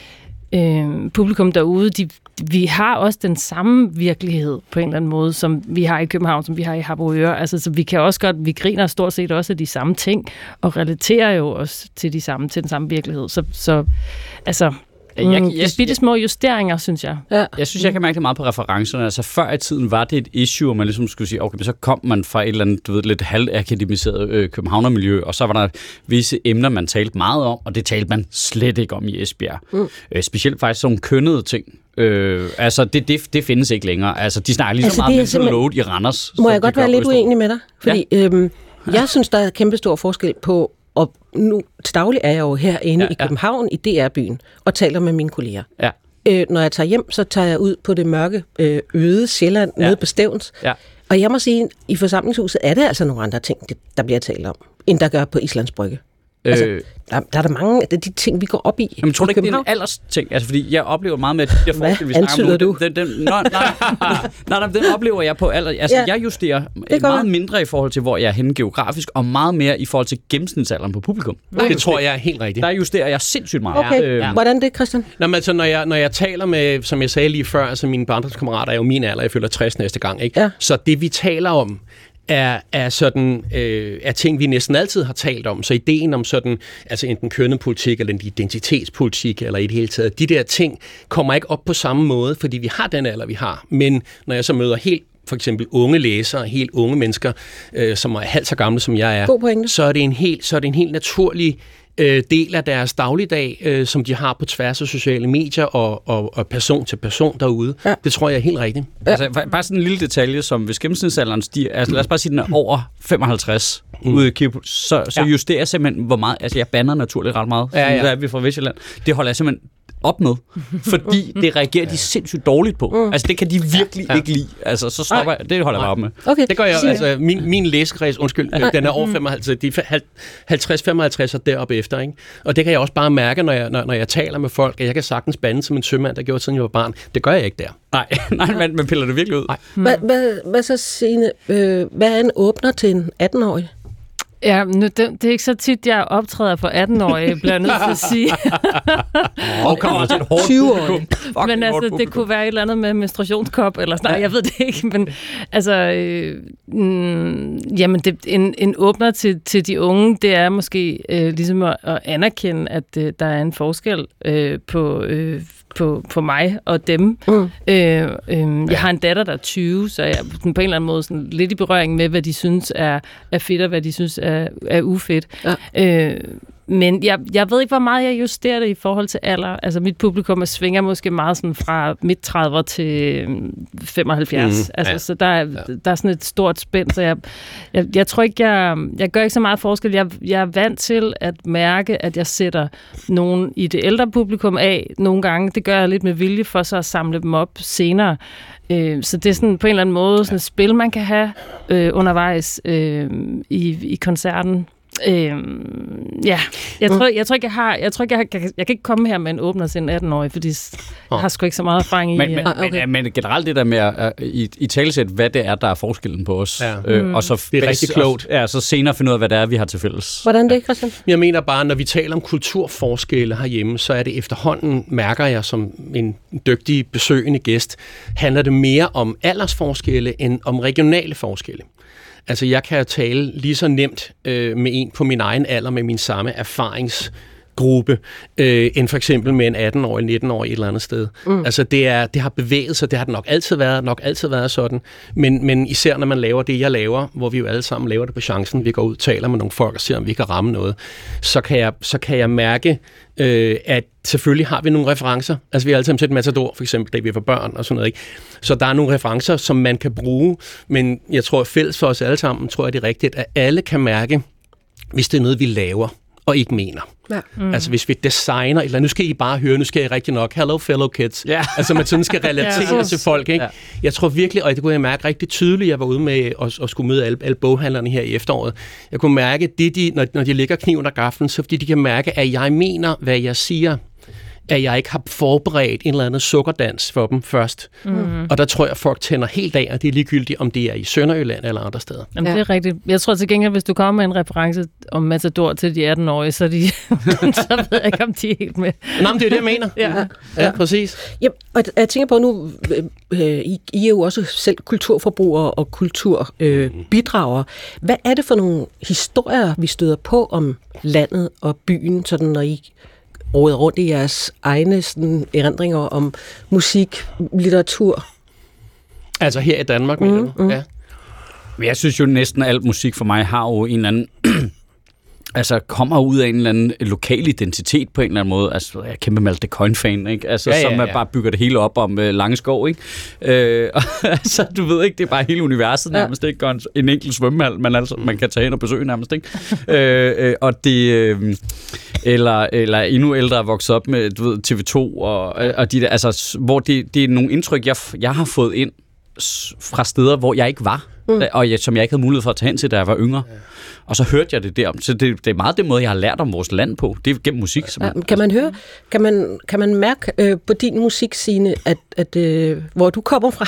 øh, publikum derude, de vi har også den samme virkelighed på en eller anden måde, som vi har i København, som vi har i Harboøre. Altså, så vi kan også godt, vi griner stort set også af de samme ting, og relaterer jo også til, de samme, til den samme virkelighed. Så, så altså, jeg, jeg, det er bitte små justeringer, synes jeg. Ja. Jeg synes, jeg kan mærke det meget på referencerne. Altså, før i tiden var det et issue, og man ligesom skulle sige, okay, men så kom man fra et eller andet, du ved, lidt halvakademiseret øh, københavnermiljø, og så var der visse emner, man talte meget om, og det talte man slet ikke om i Esbjerg. Mm. Øh, specielt faktisk sådan kønnede ting. Øh, altså, det, det, det findes ikke længere. Altså, de snakker lige så altså, meget mental load i Randers. Må jeg godt være lidt uenig med dig? Fordi ja. øhm, jeg synes, der er kæmpestor forskel på, og nu til daglig er jeg jo herinde ja, ja. i København, i D R-byen, og taler med mine kolleger. Ja. Øh, når jeg tager hjem, så tager jeg ud på det mørke, øh, øde Sjælland, ja. nede på Stevns. Ja. Og jeg må sige, i forsamlingshuset er det altså nogle andre ting, der bliver talt om, end der gør på Islands Brygge. Altså, der, der er der mange af de ting, vi går op i. Men tror du ikke, det er en alders ting? Altså, fordi jeg oplever meget med de der forskelle, vi snakker om. Du? Den, den, nej, nej, nej, nej, den oplever jeg på alder. Altså, ja, jeg justerer meget godt. mindre i forhold til, hvor jeg er henne geografisk, og meget mere i forhold til gennemsnitsalderen på publikum. Det, det tror jeg er helt rigtigt. Der justerer jeg sindssygt meget. Okay, øh, hvordan det, Christian? Nå, men altså, når jeg, når jeg taler med, som jeg sagde lige før, altså mine barndomskammerater er jo min alder, jeg føler tres næste gang, ikke? Ja. Så det, vi taler om, Er, er sådan øh, er ting, vi næsten altid har talt om. Så ideen om sådan, altså enten kønnet politik, eller en identitetspolitik, eller i det hele taget, de der ting kommer ikke op på samme måde, fordi vi har den alder, vi har. Men når jeg så møder helt for eksempel unge læsere, helt unge mennesker, øh, som er halvt så gamle, som jeg er, så er det en helt, så er det en helt naturlig øh, del af deres dagligdag, øh, som de har på tværs af sociale medier og, og, og person til person derude. Ja. Det tror jeg er helt rigtigt. Ja. Altså, bare sådan en lille detalje, som hvis gennemsnitsalderen stiger, altså lad os bare sige, den er over femoghalvtreds mm. ude i Kip, så, så ja. justerer jeg simpelthen, hvor meget, altså jeg bander naturligt ret meget, ja, ja. Så er vi fra Vestjylland. Det holder jeg simpelthen op med, fordi det reagerer de sindssygt dårligt på. Mm. Altså det kan de virkelig ja. ikke lide. Altså så stopper jeg, det holder jeg bare op med. Okay. Det gør jeg, altså min, min læsekreds, undskyld, ja. den er over femoghalvtreds, de er halvtreds femoghalvtreds og deroppe efter, ikke? Og det kan jeg også bare mærke, når jeg, når, når jeg taler med folk, at jeg kan sagtens bande som en sømand, der gjorde siden jeg var barn. Det gør jeg ikke der. Nej, nej, men, men piller det virkelig ud? Nej. Hvad, hvad, hvad så, Signe, øh, hvad er en åbner til en atten-årig? Ja, nu, det, det er ikke så tit, jeg optræder for atten-årige, bliver jeg nødt til at sige. Og kommer til et hårdt tyve-årige. Men altså, det kunne være et eller andet med menstruationskop, eller sådan, nej, jeg ved det ikke, men altså, øh, mm, jamen, det, en, en åbner til, til de unge, det er måske øh, ligesom at, at anerkende, at øh, der er en forskel øh, på... Øh, På, på mig og dem. Mm. Øh, øh, jeg har en datter, der er tyve, så jeg er på en eller anden måde sådan lidt i berøring med, hvad de synes er, er fedt, og hvad de synes er, er ufedt. Ja. Øh, Men jeg, jeg ved ikke, hvor meget jeg justerer det i forhold til alder. Altså, mit publikum svinger måske meget sådan fra midt trediver til femoghalvfjerds. Mm, altså, ja. Så der er, ja. der er sådan et stort spænd, så jeg, jeg, jeg tror ikke, jeg, jeg gør ikke så meget forskel. Jeg, jeg er vant til at mærke, at jeg sætter nogen i det ældre publikum af nogle gange. Det gør jeg lidt med vilje for så at samle dem op senere. Øh, så det er sådan på en eller anden måde sådan et spil, man kan have øh, undervejs øh, i, i koncerten. Øhm, ja, jeg tror, jeg tror ikke, jeg har, jeg tror ikke, jeg, har, jeg, jeg kan ikke komme her med en åbner til en atten-årig, fordi jeg har sgu ikke så meget erfaring i. Men, men, okay. men, men generelt det der med at, at i, i talesæt, hvad det er, der er forskellen på os, ja. øh, mm. og så det er rigtig klogt. Ja, så senere finde ud af, hvad det er, vi har til fælles. Hvordan det, Christian? Jeg mener bare, når vi taler om kulturforskelle herhjemme, så er det efterhånden, mærker jeg som en dygtig besøgende gæst, handler det mere om aldersforskelle end om regionale forskelle. Altså, jeg kan tale lige så nemt øh, med en på min egen alder, med min samme erfaringsgruppe, øh, end for eksempel med en atten-årig, nitten-årig et eller andet sted. Mm. Altså, det, er, det har bevæget sig, det har det nok altid været, nok altid været sådan. Men, men især når man laver det, jeg laver, hvor vi jo alle sammen laver det på chancen, vi går ud, taler med nogle folk og ser, om vi kan ramme noget, så kan jeg, så kan jeg mærke, øh, at selvfølgelig har vi nogle referencer. Altså, vi har altid set Matador, for eksempel, da vi var børn og sådan noget, ikke? Så der er nogle referencer, som man kan bruge, men jeg tror, at fælles for os alle sammen, tror jeg, det er rigtigt, at alle kan mærke, hvis det er noget, vi laver og ikke mener. Ja. Mm. Altså, hvis vi designer, eller nu skal I bare høre, nu skal I rigtig nok, hello fellow kids. Yeah. Altså, man sådan skal relatere ja, til folk, ikke? Ja. Jeg tror virkelig, og det kunne jeg mærke rigtig tydeligt, jeg var ude med og, og skulle møde alle, alle boghandlerne her i efteråret. Jeg kunne mærke, det de, når, når de lægger kniven og gaflen, så fordi de kan mærke, at jeg mener, hvad jeg siger, at jeg ikke har forberedt en eller anden sukkerdans for dem først. Mm. Og der tror jeg, at folk tænder helt af, og det er ligegyldigt, om det er i Sønderjylland eller andre steder. Jamen, ja. Det er rigtigt. Jeg tror til gengæld, hvis du kommer med en reference om Matador til de atten-årige, så, de, så ved jeg ikke, om de er helt med. Nå, men det er det, jeg mener. Ja, ja, ja præcis. Ja, og jeg tænker på nu, øh, I, I er jo også selv kulturforbrugere og kulturbidragere. Øh, Hvad er det for nogle historier, vi støder på om landet og byen, sådan når I råder rundt i jeres egne sådan, erindringer om musik, litteratur? Altså her i Danmark, mm, mener du? Mm. Ja. Men jeg synes jo, næsten alt musik for mig har jo en eller anden altså kommer ud af en eller anden lokal identitet på en eller anden måde. Altså, jeg er kæmpe Malte Coyne-fan, ikke? Altså, ja, ja, ja. Som bare bygger det hele op om uh, Langeskov, ikke? Øh, altså, du ved ikke, det er bare hele universet nærmest, ja. Ikke? En, en enkelt svømmehal, man, altså, man kan tage hen og besøge nærmest, ikke? øh, øh, og det... Øh, eller, eller endnu ældre vokset op med, du ved, T V to, og, og de der, altså, hvor det, det er nogle indtryk, jeg, jeg har fået ind fra steder, hvor jeg ikke var, mm. og jeg, som jeg ikke havde mulighed for at tage hen til, da jeg var yngre. Ja. Og så hørte jeg det der. Så det, det er meget den måde, jeg har lært om vores land på. Det er gennem musik. Ja, kan man høre, kan man, kan man mærke øh, på din musik, Signe, at, at øh, hvor du kommer fra?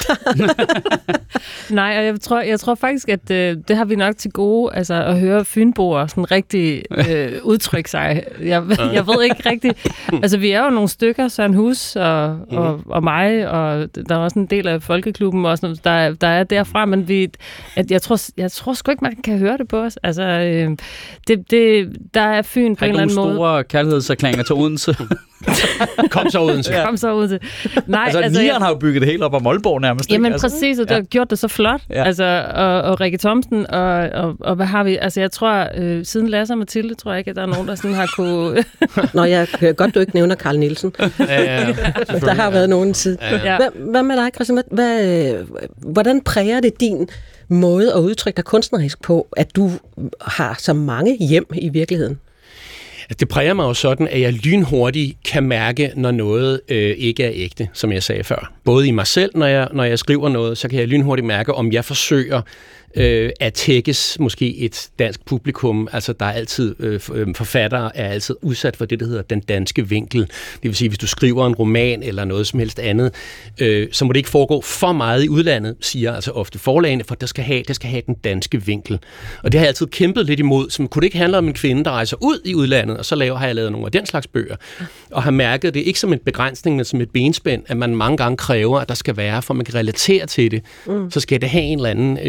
Nej, og jeg tror, jeg tror faktisk, at øh, det har vi nok til gode, altså at høre fynboer sådan rigtig øh, udtrykke sig. Jeg, jeg ved ikke rigtigt. Altså, vi er jo nogle stykker, Søren Hus og, og, og mig, og der er også en del af Folkeklubben, og sådan, der, der er derfra, men vi, at jeg, tror, jeg tror sgu ikke, man kan høre det på os. Altså, øh, det, det, der er Fyn på en eller anden måde. Har nogle store kærlighedserklæringer til Odense? Kom så Odense. Ja. Kom så Odense. Nej, altså, altså Nieren har jo bygget det hele op af Målborg nærmest. Jamen altså. Præcis, og det har gjort det så flot. Ja. Altså, og, og Rikke Thomsen, og, og, og hvad har vi? Altså, jeg tror, øh, siden Lasse og Mathilde, tror jeg ikke, at der er nogen, der sådan har kunne... Nå, jeg kan godt, du ikke nævner Carl Nielsen. Ja, ja, ja. Der har været nogen tid. Ja, ja. Hvad, hvad med dig, Christian? Hvad, hvordan præger det din måde at udtrykke dig kunstnerisk på, at du har så mange hjem i virkeligheden? Det præger mig jo sådan, at jeg lynhurtigt kan mærke, når noget øh, ikke er ægte, som jeg sagde før. Både i mig selv, når jeg, når jeg skriver noget, så kan jeg lynhurtigt mærke, om jeg forsøger øh, at tækkes måske et dansk publikum. Altså, der er altid, øh, forfattere er altid udsat for det, der hedder den danske vinkel. Det vil sige, hvis du skriver en roman eller noget som helst andet, øh, så må det ikke foregå for meget i udlandet, siger altså ofte forlagene, for det skal have, det skal have den danske vinkel. Og det har jeg altid kæmpet lidt imod. Så kunne det ikke handle om en kvinde, der rejser ud i udlandet, og så laver, har jeg lavet nogle af den slags bøger, og har mærket det ikke som en begrænsning, men som et benspænd, at man mange gange kræver, at der skal være, for man kan relatere til det, mm. så skal det have en eller anden øh,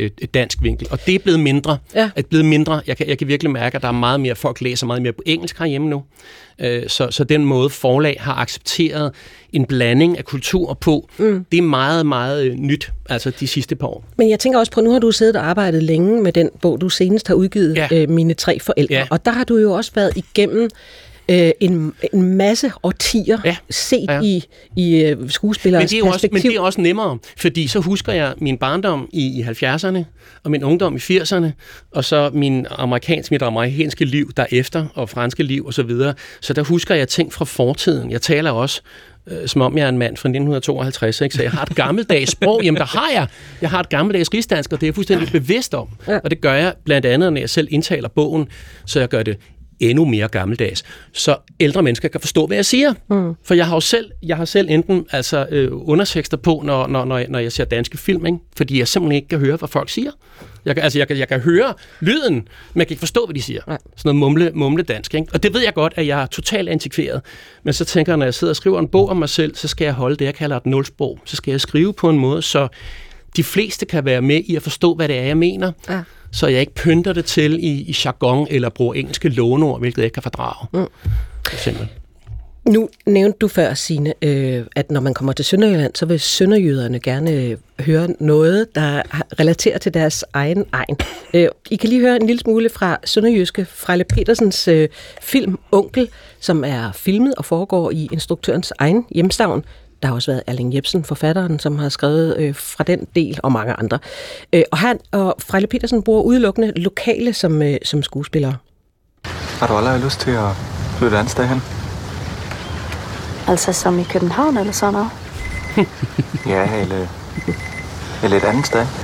et, et dansk vinkel. Og det er blevet mindre. Ja. Er blevet mindre. Jeg kan, jeg kan virkelig mærke, at der er meget mere, folk læser meget mere på engelsk herhjemme nu. Øh, så, så den måde, forlag har accepteret en blanding af kultur på, mm. det er meget, meget øh, nyt, altså de sidste par år. Men jeg tænker også på, nu har du siddet og arbejdet længe med den bog, du senest har udgivet, ja. øh, Mine tre forældre. Ja. Og der har du jo også været igennem øh, en, en masse årtier ja. set ja. i, i uh, skuespilleres men det er perspektiv. Også, men det er også nemmere, fordi så husker jeg min barndom i, i halvfjerdserne, og min ungdom i firserne, og så min amerikansk, mit amerikanske liv derefter, og franske liv osv. Så, videre. Så der husker jeg ting fra fortiden. Jeg taler også øh, som om jeg er en mand fra nitten tooghalvtreds, ikke? Så jeg har et gammeldags sprog. Jamen, der har jeg. Jeg har et gammeldags rigsdansk, og det er jeg fuldstændig bevidst om. Ja. Og det gør jeg blandt andet, når jeg selv indtaler bogen, så jeg gør det endnu mere gammeldags, så ældre mennesker kan forstå, hvad jeg siger. Mm. For jeg har jo selv, jeg har selv enten altså, øh, undertekster på, når, når, når, jeg, når jeg ser danske film, ikke? Fordi jeg simpelthen ikke kan høre, hvad folk siger. Jeg kan, altså, jeg kan, jeg kan høre lyden, men jeg kan ikke forstå, hvad de siger. Nej. Sådan noget mumle, mumle dansk. Ikke? Og det ved jeg godt, at jeg er totalt antikveret. Men så tænker jeg, når jeg sidder og skriver en bog om mig selv, så skal jeg holde det, jeg kalder et nulsprog. Så skal jeg skrive på en måde, så de fleste kan være med i at forstå, hvad det er, jeg mener. Ja. Så jeg ikke pynter det til i, i jargon eller bruger engelske låneord, hvilket jeg ikke kan fordrage. Mm. For nu nævnte du før, Signe, øh, at når man kommer til Sønderjylland, så vil sønderjyderne gerne øh, høre noget, der relaterer til deres egen egen. Øh, I kan lige høre en lille smule fra sønderjyske Frejle Petersens øh, film Onkel, som er filmet og foregår i instruktørens egen hjemstavn. Der har også været Erling Jepsen, forfatteren, som har skrevet øh, fra den del, og mange andre. Øh, og han og Frejle Petersen bruger udelukkende lokale som, øh, som skuespillere. Har du aldrig lyst til at flytte et andet sted hen? Altså som i København eller sådan noget? Ja, eller, eller et andet sted.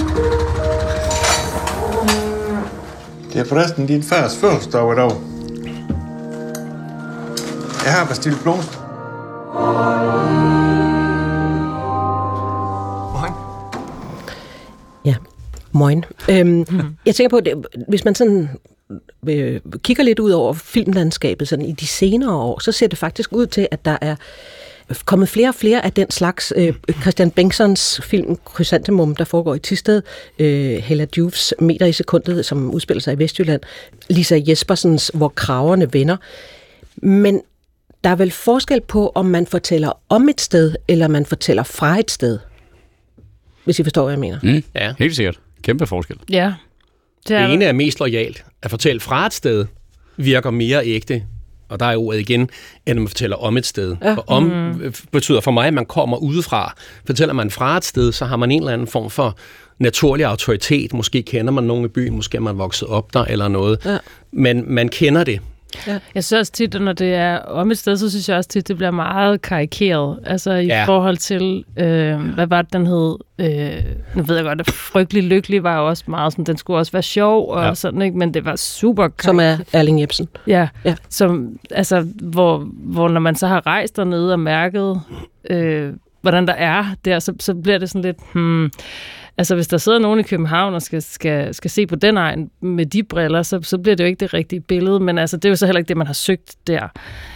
Det er forresten din fars fødselsdag i dag. Jeg har bestilt blomster. Ja, moin. Øhm, mm. Jeg tænker på, at hvis man sådan øh, kigger lidt ud over filmlandskabet sådan i de senere år, så ser det faktisk ud til, at der er kommet flere og flere af den slags. Øh, Christian Bengtssons film Chrysanthemum, der foregår i Thisted, øh, Hella Jufs Meter i sekundet, som udspiller sig i Vestjylland, Lisa Jespersens Hvor kragerne vender. Men der er vel forskel på, om man fortæller om et sted, eller man fortæller fra et sted. Hvis I forstår, hvad jeg mener. Mm, ja, helt sikkert. Kæmpe forskel. Ja. Det, det ene er mest loyalt. At fortælle fra et sted virker mere ægte, og der er ordet igen, end at man fortæller om et sted. Ja. Og om mm. betyder for mig, at man kommer udefra. Fortæller man fra et sted, så har man en eller anden form for naturlig autoritet. Måske kender man nogen i byen, måske er man vokset op der eller noget. Ja. Men man kender det. Ja. Jeg synes også tit, at når det er om et sted, så synes jeg også tit, at det bliver meget karikeret. Altså i ja. forhold til, øh, hvad var det, den hed? Øh, nu ved jeg godt, at Frygtelig Lykkelig var jo også meget sådan, den skulle også være sjov og ja. sådan, ikke? Men det var super karikeret. Som er Erling Jepsen. Ja, ja. Som, altså, hvor, hvor når man så har rejst dernede og mærket, øh, hvordan der er der, så, så bliver det sådan lidt, hmm, altså hvis der sidder nogen i København og skal, skal, skal se på den egen med de briller, så, så bliver det jo ikke det rigtige billede, men altså, det er jo så heller ikke det, man har søgt der.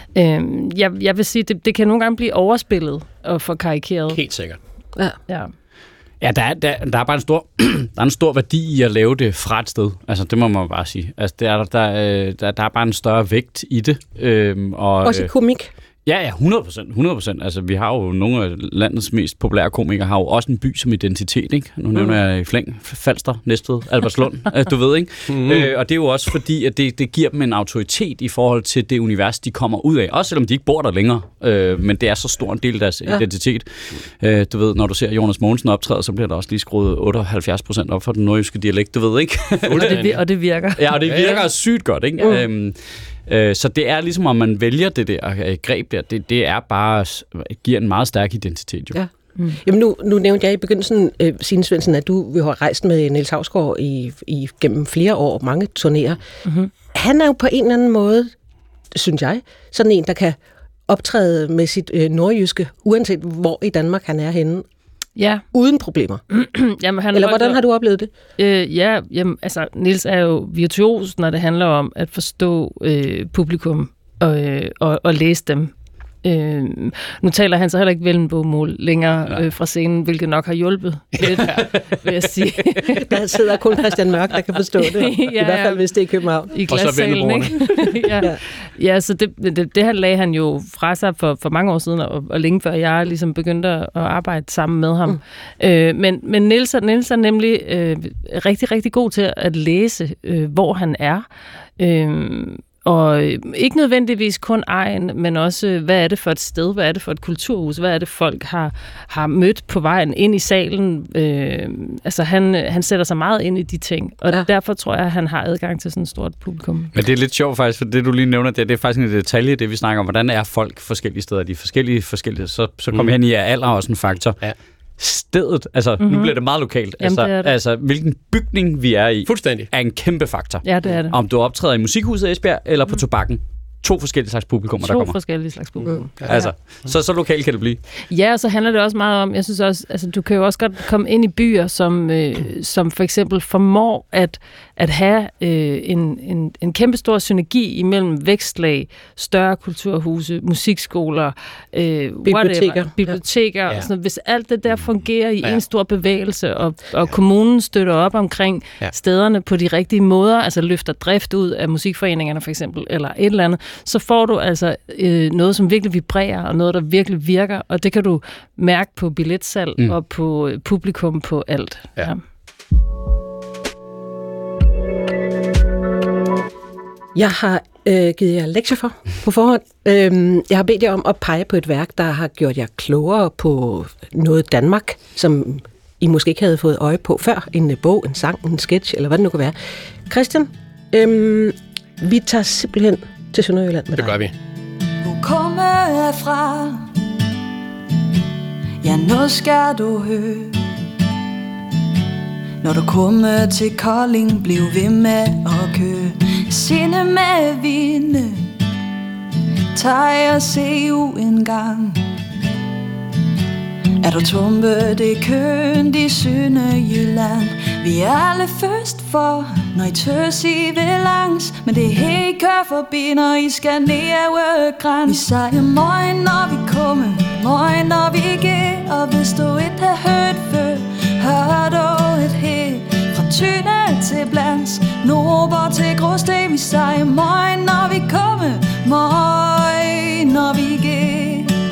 Øhm, jeg, jeg vil sige, det, det kan nogle gange blive overspillet og for karikeret. Helt sikkert. Ja. ja. Ja, der er, der, der er bare en stor, der er en stor værdi i at lave det fra et sted. Altså, det må man bare sige. Altså, der, der, der, der er bare en større vægt i det. Øhm, og, også i komik. Ja, ja, hundrede procent. hundrede procent. Altså, vi har jo nogle af landets mest populære komikere, har jo også en by som identitet, ikke? Nu nævner jeg i flæng, Falster, Næstved, Albertslund, du ved, ikke? Mm. Øh, og det er jo også fordi, at det, det giver dem en autoritet i forhold til det univers, de kommer ud af. Også selvom de ikke bor der længere, øh, men det er så stor en del af deres ja. identitet. Øh, du ved, når du ser Jonas Mogensen optræde, så bliver der også lige skruet otteoghalvfjerds procent op for den nordjyske dialekt, du ved, ikke? og, det, og det virker. Ja, og det virker ja, ja. sygt godt, ikke? Mm. Øhm, Så det er ligesom, om man vælger det der greb der, det, det er bare, giver en meget stærk identitet. Jo. Ja. Mm. Jamen nu, nu nævnte jeg i begyndelsen, øh, Signe Svendsen, at du vi har rejst med Niels Hausgaard i, i, gennem flere år, mange turnéer. Mm-hmm. Han er jo på en eller anden måde, synes jeg, sådan en, der kan optræde med sit øh, nordjyske, uanset hvor i Danmark han er henne. Ja. Uden problemer. Jamen, han Eller hvordan har du oplevet det? Øh, ja, jamen, altså, Niels er jo virtuos, når det handler om at forstå øh, publikum og, øh, og, og læse dem. Øh, nu taler han så heller ikke Vendelbomål længere øh, fra scenen, hvilket nok har hjulpet lidt, vil jeg sige. Der sidder kun Christian Mørk, der kan forstå det. Ja, I hvert fald, hvis det er i København. I glassalen, ikke? ja. ja, så det, det, det her lagde han jo fra sig for, for mange år siden, og, og længe før jeg ligesom begyndte at arbejde sammen med ham. Mm. Øh, men men Niels, Niels er nemlig øh, rigtig, rigtig god til at læse, øh, hvor han er. Øh, Og ikke nødvendigvis kun egen, men også, hvad er det for et sted, hvad er det for et kulturhus, hvad er det folk har, har mødt på vejen ind i salen. Øh, altså han, han sætter sig meget ind i de ting, og ja. derfor tror jeg, at han har adgang til sådan et stort publikum. Men det er lidt sjovt faktisk, for det du lige nævner, det, det er faktisk en detalje, det vi snakker om, hvordan er folk forskellige steder, de forskellige forskellige, så, så kommer mm. hen i, at alder også en faktor. Ja. Stedet, altså mm-hmm. nu bliver det meget lokalt, Jamen, altså, det det. altså hvilken bygning vi er i, fuldstændig, er en kæmpe faktor. Ja, det er det. Om du optræder i Musikhuset Esbjerg eller på mm. Tobakken. To forskellige slags publikummer, der kommer. To forskellige slags publikummer. Mm. Ja. Altså, så, så lokalt kan det blive. Ja, og så handler det også meget om, jeg synes også, altså du kan jo også godt komme ind i byer, som, øh, som for eksempel formår at, at have øh, en, en, en kæmpe stor synergi imellem vækstlag, større kulturhuse, musikskoler, øh, biblioteker. Whatever, biblioteker. Ja. Sådan, hvis alt det der fungerer i ja. en stor bevægelse, og, og kommunen støtter op omkring ja. stederne på de rigtige måder, altså løfter drift ud af musikforeningerne for eksempel, eller et eller andet, så får du altså øh, noget, som virkelig vibrerer, og noget, der virkelig virker, og det kan du mærke på billetsalg mm. og på publikum på alt. Ja. Ja. Jeg har øh, givet jer lektier for på forhånd. Øhm, jeg har bedt jer om at pege på et værk, der har gjort jer klogere på noget Danmark, som I måske ikke havde fået øje på før. En bog, en sang, en sketch, eller hvad det nu kan være. Christian, øhm, vi tager simpelthen til Sønderjylland med dig. Det gør vi. Hvor kommer jeg fra? Ja, nu skal du høre. Når du kommer til Kolding, bliv ved med at køre. Sinde med vinde, tag og se u en gang. Er du tumpe, det er køen i Sønderjylland. Vi er alle først for, når I tøs I vil langs. Men det er helt kør forbi, når I skal ned over græns. Vi siger morgen, når vi kommer, morgen, når vi går. Og hvis du ikke har hørt før, hør du et her. Fra Tyne til Blands, Nordborg til Gråsten. Vi siger morgen, når vi kommer, morgen, når vi går.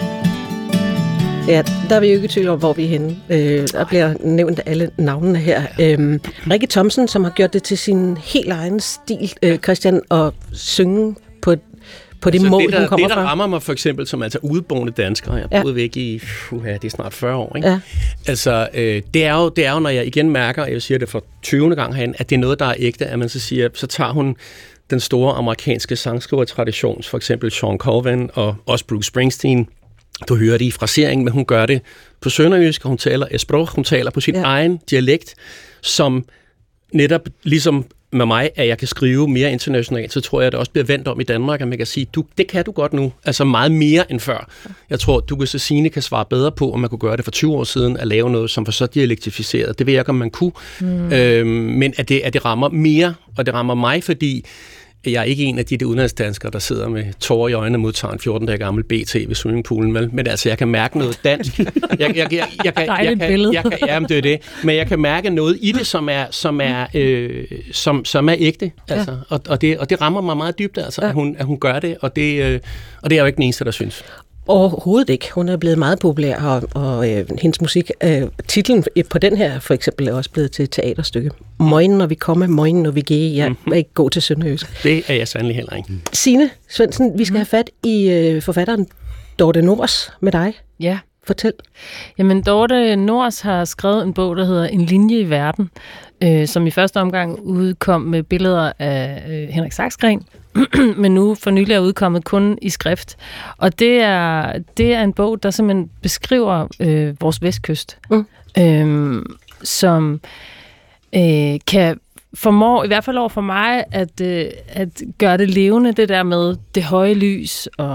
Ja, der er vi jo ikke i tvivl om, hvor vi er henne. Øh, der bliver nævnt alle navnene her. Øh, Rikke Thomsen, som har gjort det til sin helt egen stil, øh, Christian, at synge på, på det altså, mål, det, der, hun kommer det, der fra. rammer mig for eksempel, som altså udeboende danskere, jeg har boet ja. væk i, uh, det er snart fyrre år, ikke? Ja. Altså, øh, det, er jo, det er jo, når jeg igen mærker, og jeg siger det for tyvende gang herinde, at det er noget, der er ægte, at man så siger, så tager hun den store amerikanske sangskrivertradition, for eksempel Sean Colvin og også Bruce Springsteen. Du hører det i fraseringen, men hun gør det på sønderjysk, og hun taler esprog, hun taler på sin ja. egen dialekt, som netop ligesom med mig, at jeg kan skrive mere internationalt, så tror jeg, at det også bliver vendt om i Danmark, at man kan sige, du, det kan du godt nu, altså meget mere end før. Jeg tror, du kan Signe kan svare bedre på, om man kunne gøre det for tyve år siden, at lave noget, som var så dialektificeret. Det ved jeg ikke, om man kunne, mm. øhm, men at det, at det rammer mere, og det rammer mig, fordi jeg er ikke en af de der udenlandsdanskere, der sidder med tårer i øjnene og modtager en fjorten dage gammel B T ved swimmingpoolen. Men, men altså, jeg kan mærke noget dansk. Jeg, jeg, jeg, jeg, jeg, kan, jeg, kan, jeg kan, jamen, det er det. Men jeg kan mærke noget i det, som er, som er, øh, som, som er ægte. Altså. Ja. Og, og, det, og det rammer mig meget dybt, altså, ja. at, hun, at hun gør det. Og det, øh, og det er jo ikke den eneste, der synes. Overhovedet ikke. Hun er blevet meget populær, og, og øh, hendes musik, øh, titlen på den her for eksempel, er også blevet til et teaterstykke. Morgen, når vi kommer, morgen, når vi går. Jeg er ikke god til sønderjysk. Det er jeg sandelig heller ikke. Signe Svendsen, vi skal have fat i øh, forfatteren Dorte Nors med dig. Ja. Fortæl. Jamen, Dorte Nors har skrevet en bog, der hedder En linje i verden, øh, som i første omgang udkom med billeder af øh, Henrik Saxgren, men nu for nylig er udkommet kun i skrift. Og det er, det er en bog, der simpelthen beskriver øh, vores vestkyst, mm. øh, som øh, kan formå, i hvert fald over for mig, at, øh, at gøre det levende, det der med det høje lys og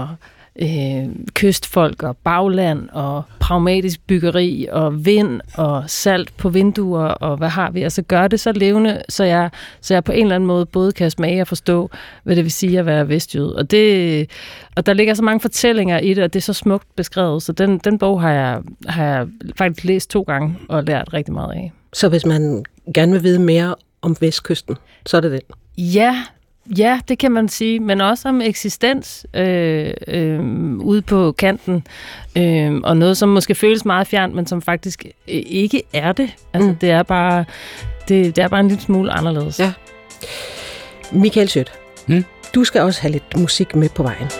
øh, kystfolk og bagland og pragmatisk byggeri og vind og salt på vinduer og hvad har vi. Altså gør det så levende, så jeg, så jeg på en eller anden måde både kan smage og forstå, hvad det vil sige at være vestjyde. Og, det, og der ligger så mange fortællinger i det, og det er så smukt beskrevet, så den, den bog har jeg, har jeg faktisk læst to gange og lært rigtig meget af. Så hvis man gerne vil vide mere om Vestkysten, så er det den? Ja, ja, det kan man sige, men også om eksistens øh, øh, ude på kanten, øh, og noget, som måske føles meget fjernt, men som faktisk øh, ikke er det. Altså, mm. det er bare det, det er bare en lille smule anderledes. Ja. Michael Schødt, hmm? du skal også have lidt musik med på vejen.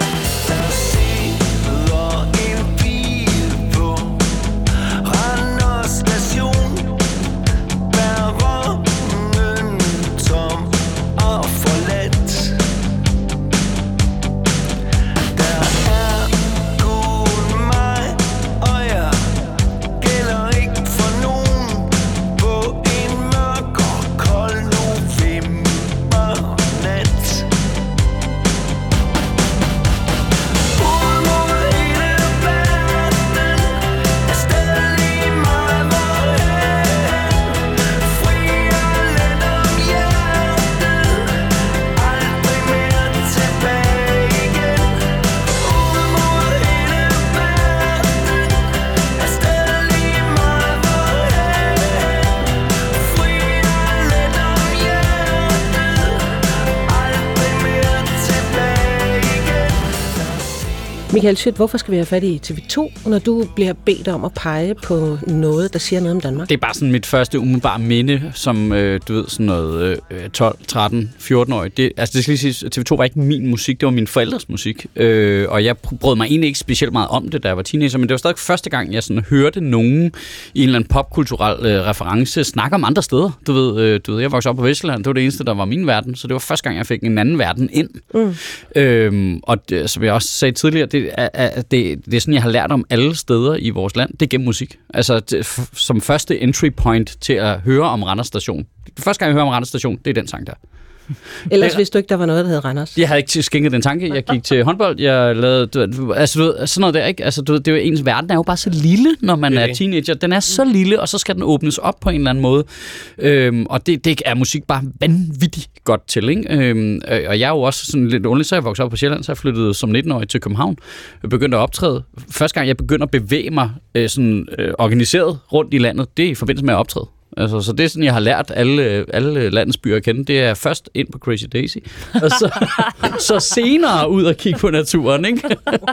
Michael Schødt, hvorfor skal vi have fat i T V to, når du bliver bedt om at pege på noget, der siger noget om Danmark? Det er bare sådan mit første umiddelbare minde, som øh, du ved, sådan noget øh, tolv, tretten, fjorten-årig. Det, altså det skal lige sige, T V to var ikke min musik, det var min forældres musik. Øh, og jeg brød mig egentlig ikke specielt meget om det, da jeg var teenager, men det var stadig første gang, jeg sådan hørte nogen i en eller anden popkulturel øh, reference snakke om andre steder. Du ved, øh, du ved, jeg voksede op på Vestjylland, det var det eneste, der var min verden, så det var første gang, jeg fik en anden verden ind. Mm. Øh, og det, som jeg også sagde tidligere, det Det, det er sådan, jeg har lært om alle steder i vores land. Det er gennem musik. Altså, det, f- som første entry point til at høre om Randers Station. Første gang, jeg hører om Randers Station, det er den sang der. Ellers ja. Vidste du ikke, der var noget, der hed Randers? Jeg havde ikke skænket den tanke. Jeg gik til håndbold. Jeg lavede, du, altså, du ved, sådan noget der, ikke? Altså, du ved, det er jo, ens verden er jo bare så lille, når man er teenager. Den er så lille, og så skal den åbnes op på en eller anden måde. Øhm, og det, det er musik bare vanvittigt godt til, ikke? Øhm, og jeg er jo også sådan lidt underlig, så jeg voksede op på Sjælland, så jeg flyttede som nitten-årig til København. Jeg begyndte at optræde. Første gang, jeg begyndte at bevæge mig øh, sådan, øh, organiseret rundt i landet, det er i forbindelse med at optræde. Altså, så det er sådan, jeg har lært alle, alle landets byer at kende. Det er først ind på Crazy Daisy, og så, så senere ud og kigge på naturen, ikke?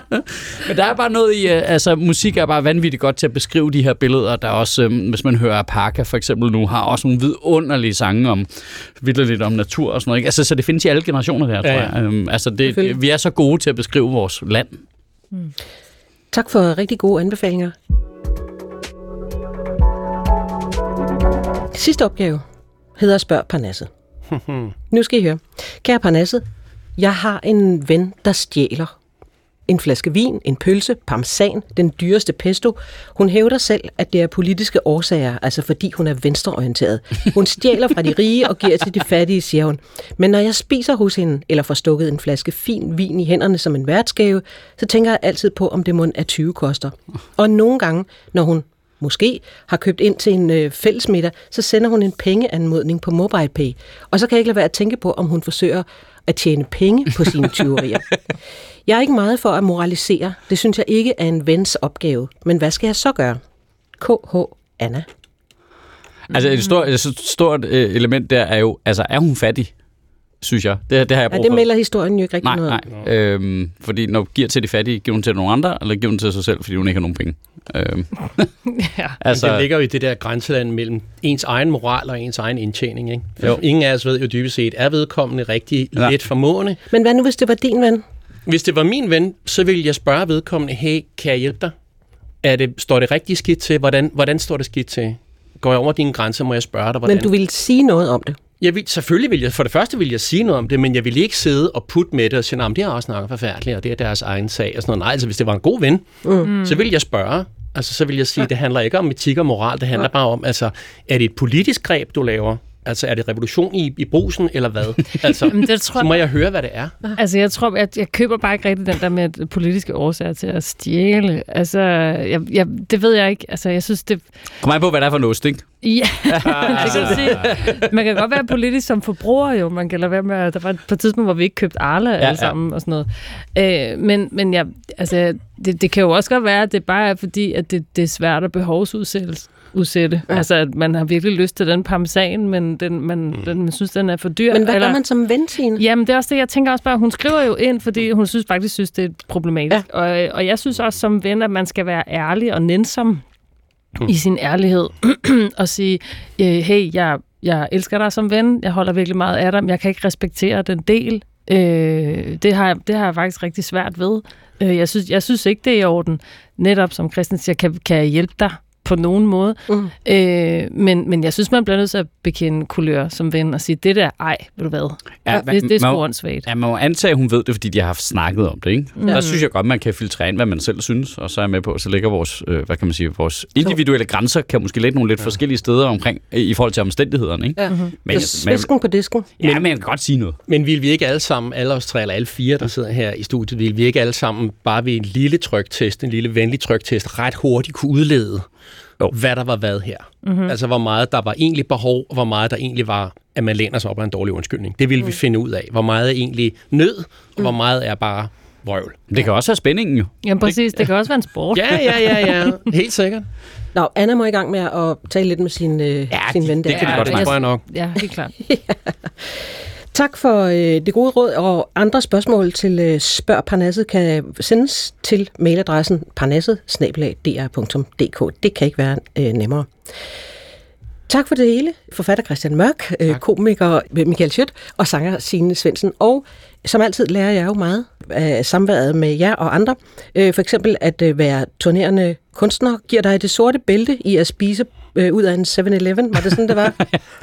Men der er bare noget i, altså musik er bare vanvittigt godt til at beskrive de her billeder. Der er også, hvis man hører Parka for eksempel nu, har også nogle vidunderlige sange om, vildt om natur og sådan noget, ikke? Altså, så det findes i alle generationer der, tror jeg. Ja, ja. Altså, det, vi er så gode til at beskrive vores land. Mm. Tak for rigtig gode anbefalinger. Sidste opgave hedder Spørg Parnasset. Nu skal I høre. Kære Parnasset, jeg har en ven, der stjæler en flaske vin, en pølse, parmesan, den dyreste pesto. Hun hævder selv, at det er politiske årsager, altså fordi hun er venstreorienteret. Hun stjæler fra de rige og giver til de fattige, siger hun. Men når jeg spiser hos hende, eller får stukket en flaske fin vin i hænderne som en værtsgave, så tænker jeg altid på, om det mon er tyve koster. Og nogle gange, når hun måske har købt ind til en øh, fællesmiddag, så sender hun en pengeanmodning på MobilePay. Og så kan jeg ikke lade være at tænke på, om hun forsøger at tjene penge på sine tyverier. Jeg er ikke meget for at moralisere. Det synes jeg ikke er en vens opgave. Men hvad skal jeg så gøre? K H. Anna. Altså et stort, et stort element der er jo, altså er hun fattig? Synes jeg. Det, det har jeg brug for. Ja, det melder historien jo ikke rigtig nej, noget nej. Øhm, fordi når hun giver til de fattige, giver hun til nogle andre, eller giver hun til sig selv, fordi hun ikke har nogen penge. Øhm. ja. Altså, det ligger jo i det der grænseland mellem ens egen moral og ens egen indtjening. Ikke? Jo. Ingen af os ved jo dybest set, er vedkommende rigtig ja. let formående. Men hvad nu, hvis det var din ven? Hvis det var min ven, så ville jeg spørge vedkommende, hey, kan jeg hjælpe dig? Er det, står det rigtig skidt til? Hvordan, hvordan står det skidt til? Går jeg over dine grænser, må jeg spørge dig, hvordan? Men du ville sige noget om det? Jeg vil, selvfølgelig vil jeg, for det første vil jeg sige noget om det, men jeg vil ikke sidde og putte med det og sige, nej, det er også nok forfærdeligt, og det er deres egen sag. Og sådan noget. Nej, altså hvis det var en god ven, mm. så vil jeg spørge. Altså så vil jeg sige, det handler ikke om etik og moral, det handler ja. bare om, altså er det et politisk greb, du laver, Altså, er det revolution i, i brusen, eller hvad? Altså, Jamen, det tror så må jeg høre, hvad det er. Altså, jeg tror, at jeg køber bare ikke rigtig den der med politiske årsager til at stjæle. Altså, jeg, jeg, det ved jeg ikke. Altså, jeg synes, det... Kom an på, hvad det er for en ost, ikke? Ja, det kan sige. Man kan godt være politisk som forbruger, jo. Man kan lade være med, at der var et tidspunkt, hvor vi ikke købte Arla ja, alle sammen ja. og sådan noget. Øh, men men ja, altså, det, det kan jo også godt være, at det bare er fordi, at det, det er svært at behovsudsættes. Udsætte. Ja. Altså, at man har virkelig lyst til den parmesan, men den, man, mm. den, man synes, den er for dyr. Men hvad eller... gør man som ven, Signe? Jamen, det er også det, jeg tænker også bare, hun skriver jo ind, fordi hun synes faktisk, synes, det er problematisk. Ja. Og, og jeg synes også som ven, at man skal være ærlig og nænsom mm. i sin ærlighed. Og sige, hey, jeg, jeg elsker dig som ven, jeg holder virkelig meget af dig, men jeg kan ikke respektere den del. Øh, det, har, det har jeg faktisk rigtig svært ved. Øh, jeg, synes, jeg synes ikke, det er i orden. Netop, som Christian siger, kan, kan jeg hjælpe dig på nogen måde. Mm. Øh, men, men jeg synes, man bliver nødt til at bekende kulør som ven og sige, det der, ej, ved du hvad, ja, det, det er sgu åndssvagt. Ja, man må antage, at hun ved det, fordi de har haft snakket om det, ikke? Mm. Der synes jeg godt, man kan filtrere ind, hvad man selv synes, og så er jeg med på, så ligger vores, øh, hvad kan man sige, vores individuelle grænser, kan måske ligge nogle lidt ja. forskellige steder omkring, i forhold til omstændighederne, ikke? Ja. Mm-hmm. Men, Svisken på disken. Ja, men jeg kan godt sige noget. Men vil vi ikke alle sammen, alle os tre, eller alle fire, der sidder her i studiet, vil vi ikke alle sammen, bare ved en lille tryktest, en lille venlig tryktest, ret hurtigt kunne udlede, jo. hvad der var hvad her. Mm-hmm. Altså, hvor meget der var egentlig behov, og hvor meget der egentlig var, at man læner sig op af en dårlig undskyldning. Det ville mm. vi finde ud af. Hvor meget er egentlig nød, og mm. hvor meget er bare vrøvl. Det kan også have spændingen jo. Jamen præcis, det, det kan også være en sport. Ja, ja, ja, ja. Helt sikkert. Nå, Anna må i gang med at tale lidt med sin, øh, ja, sin ven der. det kan vi godt snakke bare nok. Ja, helt klart. ja. Tak for øh, det gode råd, og andre spørgsmål til øh, Spørg Parnasset kan sendes til mailadressen parnasset snabel-a d r punktum d k. Det kan ikke være øh, nemmere. Tak for det hele, forfatter Christian Mørk, øh, komiker Michael Schødt og sanger Signe Svendsen. Og som altid lærer jeg jo meget af samværet med jer og andre. Øh, for eksempel at øh, være turnerende kunstner giver dig det sorte bælte i at spise øh, ud af en seven eleven. Var det sådan, det var?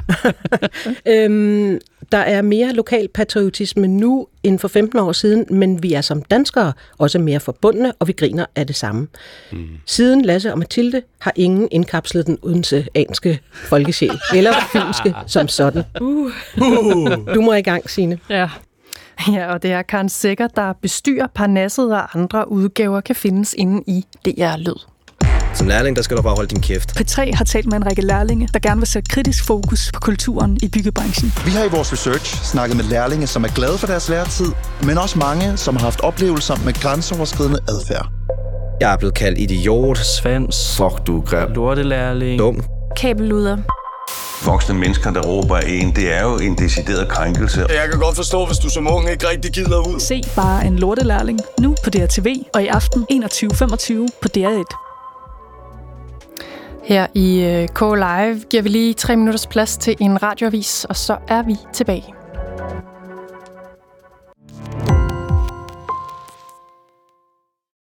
øhm, der er mere lokal patriotisme nu end for femten år siden, men vi er som danskere også mere forbundne, og vi griner af det samme. Mm. Siden Lasse og Mathilde har ingen indkapslet den odenseanske folkesjæl, eller fynske som sådan. Uh. Uh. Du må i gang, Signe. Ja. Ja, og det er Karen Sækker, der bestyrer Parnasset, og andre udgaver kan findes inde i D R Lyd. Som lærling, der skal du bare holde din kæft. P tre har talt med en række lærlinge, der gerne vil sætte kritisk fokus på kulturen i byggebranchen. Vi har i vores research snakket med lærlinge, som er glade for deres læretid, men også mange, som har haft oplevelser med grænseoverskridende adfærd. Jeg er blevet kaldt idiot, svans, fuck du grim, lortelærling, dum, kabelluder. Voksne mennesker, der råber en, det er jo en decideret krænkelse. Jeg kan godt forstå, hvis du som ung ikke rigtig gider ud. Se bare en lortelærling nu på D R T V og i aften enogtyve femogtyve på D R et. Her i K Live giver vi lige tre minutters plads til en radioavis, og så er vi tilbage.